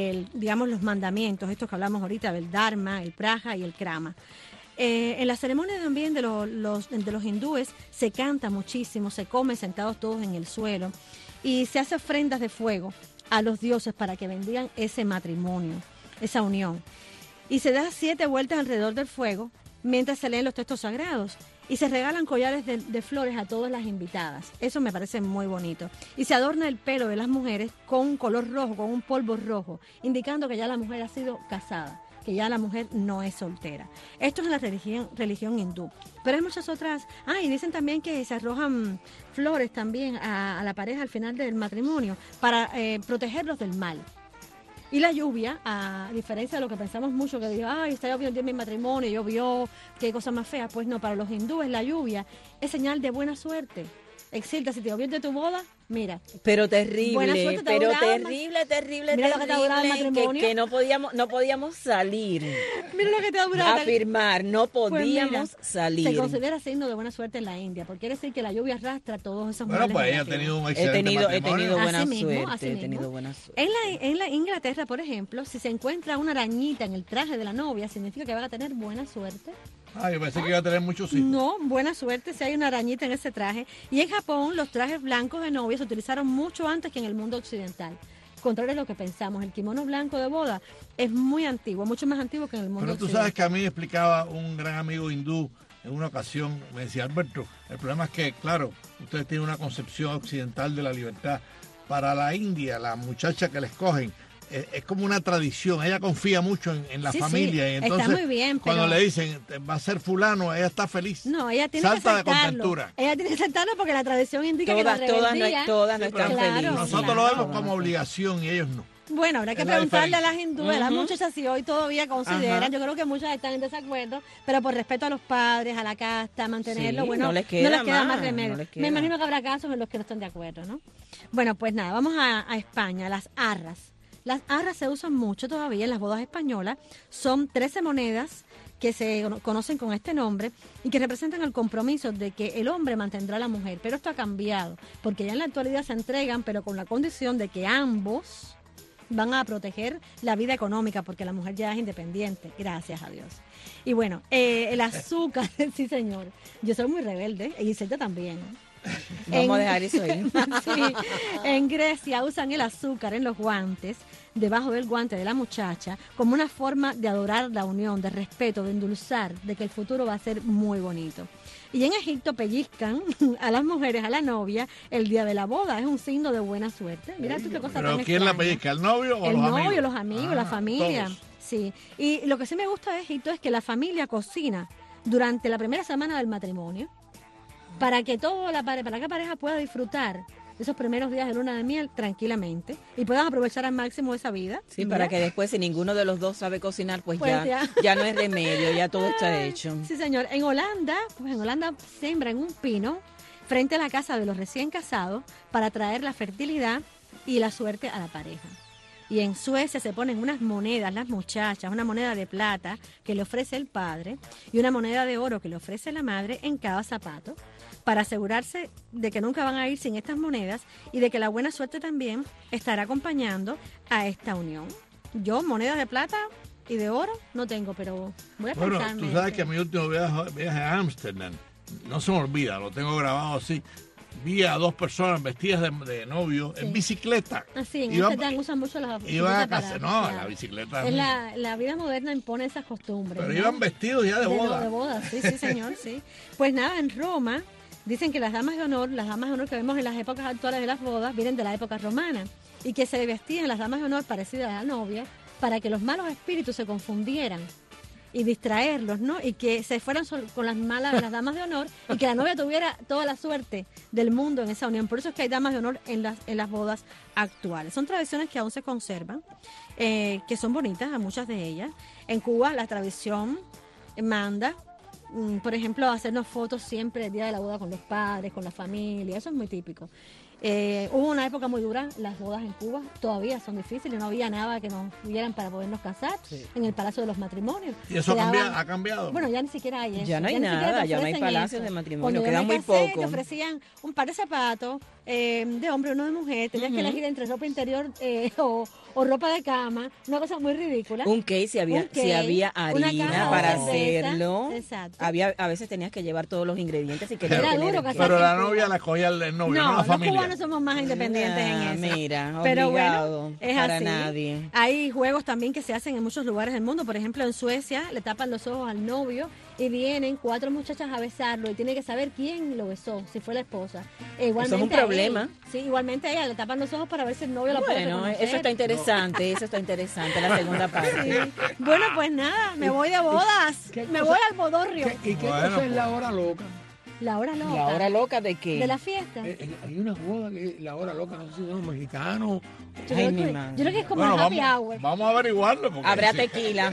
los mandamientos, estos que hablamos ahorita, del dharma, el praja y el krama. En la ceremonia también de los hindúes se canta muchísimo, se come sentados todos en el suelo y se hace ofrendas de fuego a los dioses para que bendigan ese matrimonio, esa unión. Y se da 7 vueltas alrededor del fuego mientras se leen los textos sagrados y se regalan collares de flores a todas las invitadas. Eso me parece muy bonito. Y se adorna el pelo de las mujeres con un color rojo, con un polvo rojo, indicando que ya la mujer ha sido casada, que ya la mujer no es soltera. Esto es en la religión hindú. Pero hay muchas otras. Y dicen también que se arrojan flores también a la pareja al final del matrimonio para protegerlos del mal. Y la lluvia, a diferencia de lo que pensamos mucho, que digo, está lloviendo en mi matrimonio, llovió, qué cosa más fea. Pues no, para los hindúes la lluvia es señal de buena suerte. Exilta, si te llovió de tu boda, mira. Pero terrible, terrible, mira lo que te ha durado el matrimonio. Que no podíamos salir. Mira lo que te ha durado. Afirmar, no podíamos salir. Se considera signo de buena suerte en la India, porque quiere decir que la lluvia arrastra todos esos males. Bueno, pues ella ha tenido un excelente matrimonio. He tenido buena suerte. En la Inglaterra, por ejemplo, si se encuentra una arañita en el traje de la novia, significa que va a tener buena suerte. Yo pensé que iba a tener muchos hijos. No, buena suerte si hay una arañita en ese traje. Y en Japón los trajes blancos de novia se utilizaron mucho antes que en el mundo occidental. Contrario a lo que pensamos, el kimono blanco de boda es muy antiguo, mucho más antiguo que en el mundo occidental. Pero tú sabes que a mí me explicaba un gran amigo hindú en una ocasión, me decía, Alberto, el problema es que, claro, ustedes tienen una concepción occidental de la libertad. Para la India, la muchacha que la escogen, es como una tradición, ella confía mucho en la familia, sí, y entonces está muy bien, cuando le dicen va a ser fulano, ella está feliz. No, ella tiene salta que aceptarlo. de contentura. Ella tiene que aceptarlo porque la tradición indica que la rebeldía... Todas no están felices. Nosotros lo vemos como obligación y ellos no. Bueno, habrá que preguntarle a las hindúes, a las muchachas si hoy todavía consideran. Yo creo que muchas están en desacuerdo, pero por respeto a los padres, a la casta, mantenerlo, no les queda más remedio. Me imagino que habrá casos en los que no están de acuerdo, ¿no? Bueno, pues nada, vamos a España, las arras. Las arras se usan mucho todavía en las bodas españolas. Son 13 monedas que se conocen con este nombre y que representan el compromiso de que el hombre mantendrá a la mujer. Pero esto ha cambiado, porque ya en la actualidad se entregan, pero con la condición de que ambos van a proteger la vida económica, porque la mujer ya es independiente, gracias a Dios. Y bueno, el azúcar, sí señor, yo soy muy rebelde, y Gisela también. Vamos a dejar eso ahí. Sí, en Grecia usan el azúcar en los guantes, debajo del guante de la muchacha, como una forma de adorar la unión, de respeto, de endulzar, de que el futuro va a ser muy bonito. Y en Egipto pellizcan a las mujeres, a la novia, el día de la boda. Es un signo de buena suerte. Mira tú qué cosa tan ¿Pero quién extraña. la pellizca? ¿El novio o los amigos? El novio, los amigos, la familia. Todos. Sí. Y lo que sí me gusta de Egipto es que la familia cocina durante la primera semana del matrimonio para que para que la pareja pueda disfrutar esos primeros días de luna de miel tranquilamente y puedan aprovechar al máximo esa vida. Sí, para que después, si ninguno de los dos sabe cocinar, pues ya no es remedio, ya todo está hecho. Sí, señor. En Holanda sembran un pino frente a la casa de los recién casados para traer la fertilidad y la suerte a la pareja. Y en Suecia se ponen unas monedas, las muchachas, una moneda de plata que le ofrece el padre y una moneda de oro que le ofrece la madre en cada zapato, para asegurarse de que nunca van a ir sin estas monedas y de que la buena suerte también estará acompañando a esta unión. Yo monedas de plata y de oro no tengo, pero voy a pensarme. Bueno, tú sabes que mi último viaje a Ámsterdam, no se me olvida, lo tengo grabado así. Vi a dos personas vestidas de novio en bicicleta. Así, en Ámsterdam usan mucho las bicicletas. Iban a casa, la bicicleta. La vida moderna impone esas costumbres. Pero iban vestidos ya de boda. De boda, sí, señor, sí. Pues nada, en Roma dicen que las damas de honor que vemos en las épocas actuales de las bodas, vienen de la época romana y que se vestían las damas de honor parecidas a la novia para que los malos espíritus se confundieran y distraerlos, ¿no? Y que se fueran con las las damas de honor y que la novia tuviera toda la suerte del mundo en esa unión. Por eso es que hay damas de honor en las bodas actuales. Son tradiciones que aún se conservan, que son bonitas, a muchas de ellas. En Cuba la tradición manda, por ejemplo, hacernos fotos siempre el día de la boda con los padres, con la familia, eso es muy típico. Hubo una época muy dura, las bodas en Cuba todavía son difíciles, no había nada que nos dieran para podernos casar en el Palacio de los Matrimonios. ¿Y eso ha cambiado? Bueno, ya ni siquiera hay eso. Ya no hay nada, ya no hay palacios de matrimonio, queda muy poco. Te ofrecían un par de zapatos de hombre, uno de mujer, tenías que elegir entre ropa interior o ropa de cama, una cosa muy ridícula. Un cake si había harina para hacerlo. Exacto. A veces tenías que llevar todos los ingredientes y era duro casarse. Pero la novia la cogía el novio, no la familia. Los cubanos somos más independientes en eso. Mira, pero obligado, bueno, es para así. nadie. Hay juegos también que se hacen en muchos lugares del mundo. Por ejemplo, en Suecia le tapan los ojos al novio y vienen 4 muchachas a besarlo y tiene que saber quién lo besó, si fue la esposa. Eso es un problema. Sí, igualmente a ella le tapan los ojos para ver si el novio la puede reconocer. Eso está interesante, la segunda parte. Sí. Bueno, pues nada, me voy de bodas. Me voy al bodorrio. ¿Y qué cosa es la hora loca? ¿La hora loca? ¿La hora loca de qué? ¿De la fiesta? Hay una boda que es la hora loca, no sé si son mexicanos. Yo creo que es como el happy hour. Vamos a averiguarlo. Habrá tequila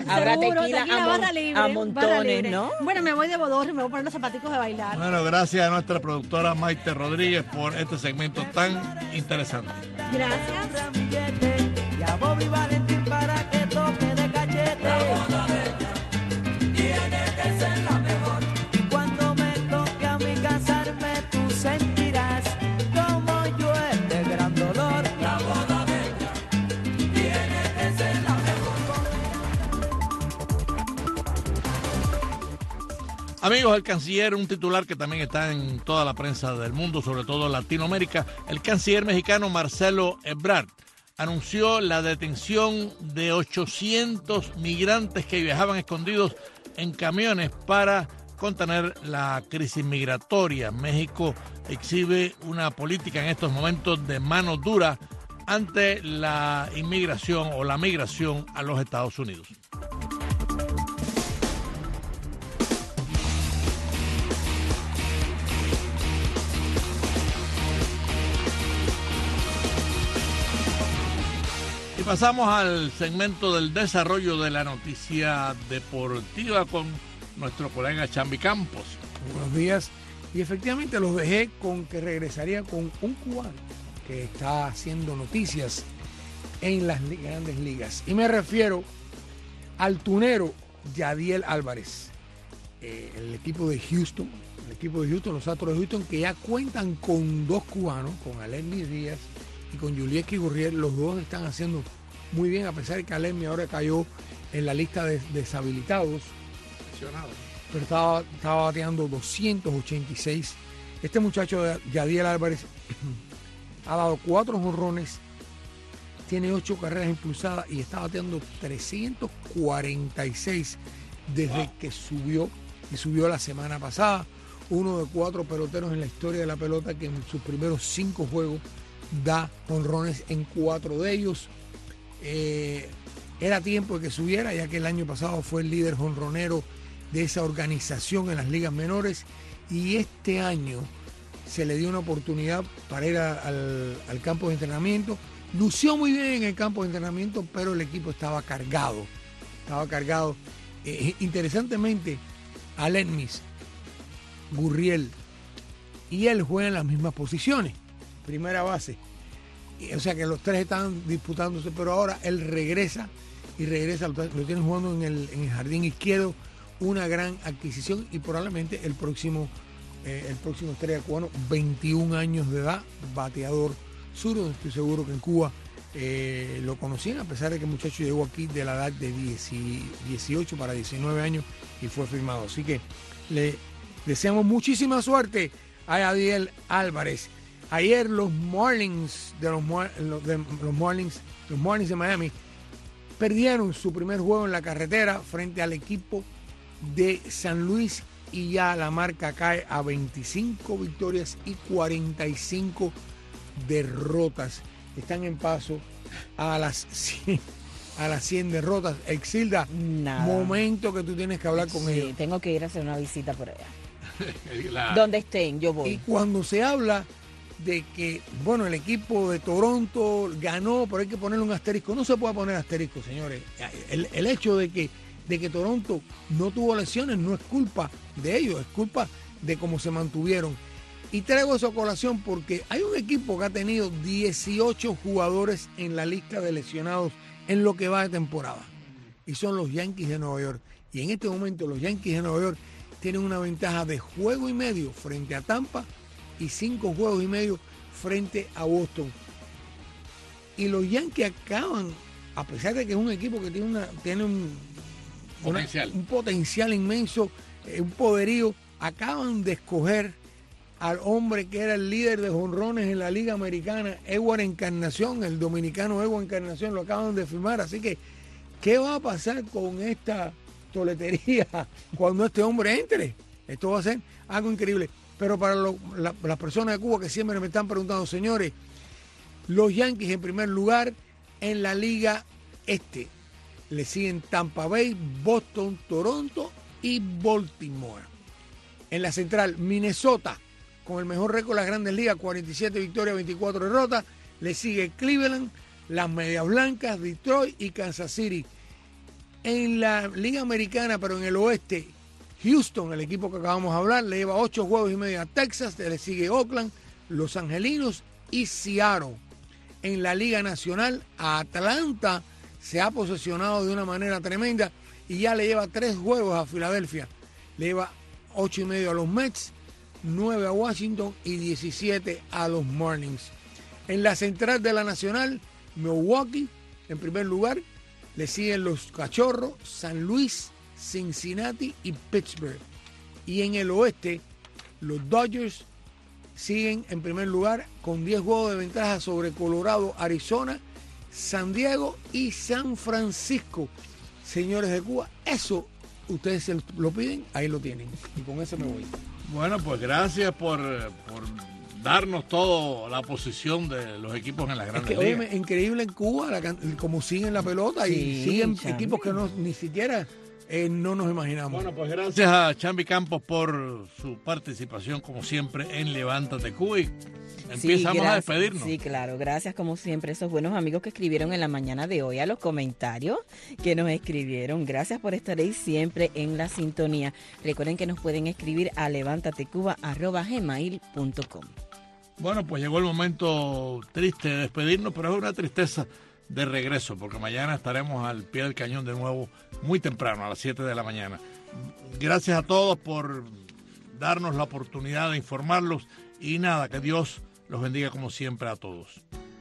a montones, ¿no? Bueno, me voy de bodorrio, me voy a poner los zapaticos de bailar. Bueno, gracias a nuestra productora Maite Rodríguez por este segmento tan interesante. Gracias. Y a Bobby Valentín para que toque de cachete. La boda de ella tiene que ser la mejor. Y cuando me toque a mí casarme, tú sentirás como yo de gran dolor. La boda de ella tiene que ser la mejor. Amigos, el canciller, un titular que también está en toda la prensa del mundo, sobre todo Latinoamérica, el canciller mexicano Marcelo Ebrard anunció la detención de 800 migrantes que viajaban escondidos en camiones para contener la crisis migratoria. México exhibe una política en estos momentos de mano dura ante la inmigración o la migración a los Estados Unidos. Pasamos al segmento del desarrollo de la noticia deportiva con nuestro colega Chambi Campos. Buenos días. Y efectivamente los dejé con que regresaría con un cubano que está haciendo noticias en las grandes ligas. Y me refiero al tunero Yadiel Álvarez, el equipo de Houston, los Astros de Houston, que ya cuentan con 2 cubanos, con Alermi Díaz y con Yulieski Gurriel. Los dos están haciendo muy bien, a pesar de que Alermi ahora cayó en la lista de deshabilitados, pero estaba bateando 286. Este muchacho Yadiel Álvarez ha dado 4 jonrones, tiene 8 carreras impulsadas y está bateando 346 desde que subió la semana pasada. Uno de 4 peloteros en la historia de la pelota que en sus primeros 5 juegos da jonrones en 4 de ellos. Era tiempo de que subiera, ya que el año pasado fue el líder jonronero de esa organización en las ligas menores, y este año se le dio una oportunidad para ir al campo de entrenamiento. Lució muy bien en el campo de entrenamiento, pero el equipo estaba cargado. Interesantemente, Alenmis, Gurriel y él juegan en las mismas posiciones, primera base. O sea que los tres estaban disputándose, pero ahora él regresa, lo tienen jugando en el jardín izquierdo, una gran adquisición, y probablemente el próximo estrella cubano, 21 años de edad, bateador zurdo. Estoy seguro que en Cuba lo conocían, a pesar de que el muchacho llegó aquí de la edad de 18 para 19 años y fue firmado. Así que le deseamos muchísima suerte a Yadiel Álvarez. Ayer los Marlins de Miami perdieron su primer juego en la carretera frente al equipo de San Luis, y ya la marca cae a 25 victorias y 45 derrotas. Están en paso a las 100 derrotas. Exilda, momento que tú tienes que hablar con ellos. Sí, tengo que ir a hacer una visita por allá. Donde estén, yo voy. Y cuando se habla de que, bueno, el equipo de Toronto ganó, pero hay que ponerle un asterisco. No se puede poner asterisco, señores. El hecho de que Toronto no tuvo lesiones no es culpa de ellos, es culpa de cómo se mantuvieron. Y traigo esa colación porque hay un equipo que ha tenido 18 jugadores en la lista de lesionados en lo que va de temporada, y son los Yankees de Nueva York. Y en este momento los Yankees de Nueva York tienen una ventaja de juego y medio frente a Tampa y 5 juegos y medio frente a Boston. Y los Yankees acaban, a pesar de que es un equipo que tiene un potencial inmenso, un poderío, acaban de escoger al hombre que era el líder de jonrones en la Liga Americana, Edward Encarnación, el dominicano Edward Encarnación, lo acaban de firmar. Así que, ¿qué va a pasar con esta toletería cuando este hombre entre? Esto va a ser algo increíble. Pero para las personas de Cuba que siempre me están preguntando, señores, los Yankees en primer lugar en la Liga Este. Le siguen Tampa Bay, Boston, Toronto y Baltimore. En la central, Minnesota, con el mejor récord de las Grandes Ligas, 47 victorias, 24 derrotas. Le sigue Cleveland, las Medias Blancas, Detroit y Kansas City. En la Liga Americana, pero en el oeste, Houston, el equipo que acabamos de hablar, le lleva 8 juegos y medio a Texas. Le sigue Oakland, Los Angelinos y Seattle. En la Liga Nacional, Atlanta se ha posesionado de una manera tremenda y ya le lleva 3 juegos a Filadelfia. Le lleva 8 y medio a los Mets, 9 a Washington y 17 a los Marlins. En la central de la Nacional, Milwaukee en primer lugar. Le siguen los Cachorros, San Luis, Cincinnati y Pittsburgh. Y en el oeste, los Dodgers siguen en primer lugar con 10 juegos de ventaja sobre Colorado, Arizona, San Diego y San Francisco. Señores de Cuba, eso ustedes se lo piden, ahí lo tienen. Y con eso me voy. Bueno, pues gracias por darnos toda la posición de los equipos en las grandes ligas. Oye, increíble en Cuba como siguen la pelota, y siguen equipos que ni siquiera no nos imaginamos. Bueno, pues gracias a Chambi Campos por su participación, como siempre, en Levántate Cuba. Y empezamos a despedirnos. Sí, claro, gracias como siempre a esos buenos amigos que escribieron en la mañana de hoy, a los comentarios que nos escribieron. Gracias por estar ahí siempre en la sintonía. Recuerden que nos pueden escribir a levantatecuba@gmail.com. Bueno, pues llegó el momento triste de despedirnos, pero es una tristeza de regreso, porque mañana estaremos al pie del cañón de nuevo muy temprano, a las 7 de la mañana. Gracias a todos por darnos la oportunidad de informarlos y nada, que Dios los bendiga como siempre a todos.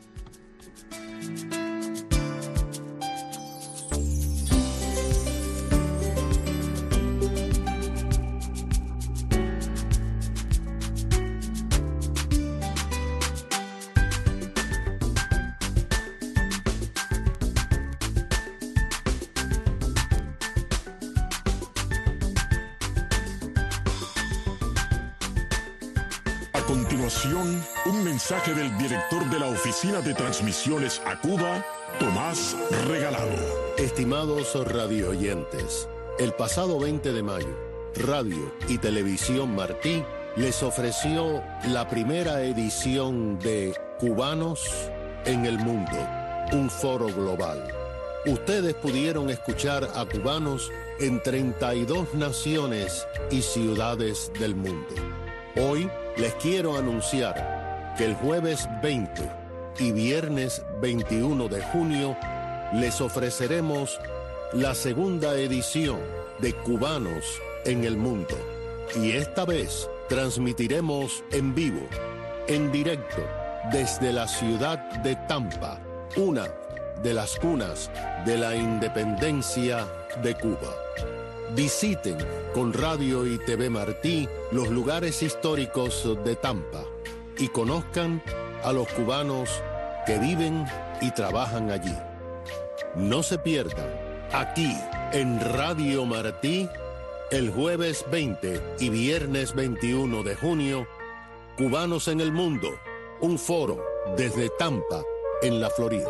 A continuación, un mensaje del director de la Oficina de Transmisiones a Cuba, Tomás Regalado. Estimados radioyentes, el pasado 20 de mayo, Radio y Televisión Martí les ofreció la primera edición de Cubanos en el Mundo, un foro global. Ustedes pudieron escuchar a cubanos en 32 naciones y ciudades del mundo. Hoy les quiero anunciar que el jueves 20 y viernes 21 de junio les ofreceremos la segunda edición de Cubanos en el Mundo. Y esta vez transmitiremos en vivo, en directo, desde la ciudad de Tampa, una de las cunas de la independencia de Cuba. Visiten con Radio y TV Martí los lugares históricos de Tampa y conozcan a los cubanos que viven y trabajan allí. No se pierdan, aquí en Radio Martí, el jueves 20 y viernes 21 de junio, Cubanos en el Mundo, un foro desde Tampa, en la Florida.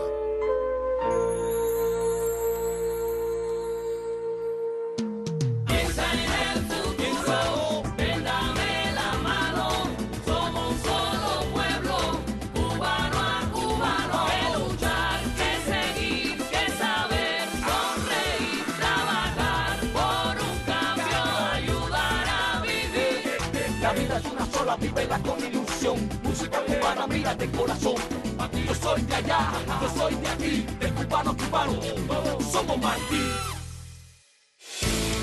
Vívela con ilusión, música cubana, mira de corazón. Aquí yo soy de allá, yo soy de aquí, de cubano, cubano, somos Martí.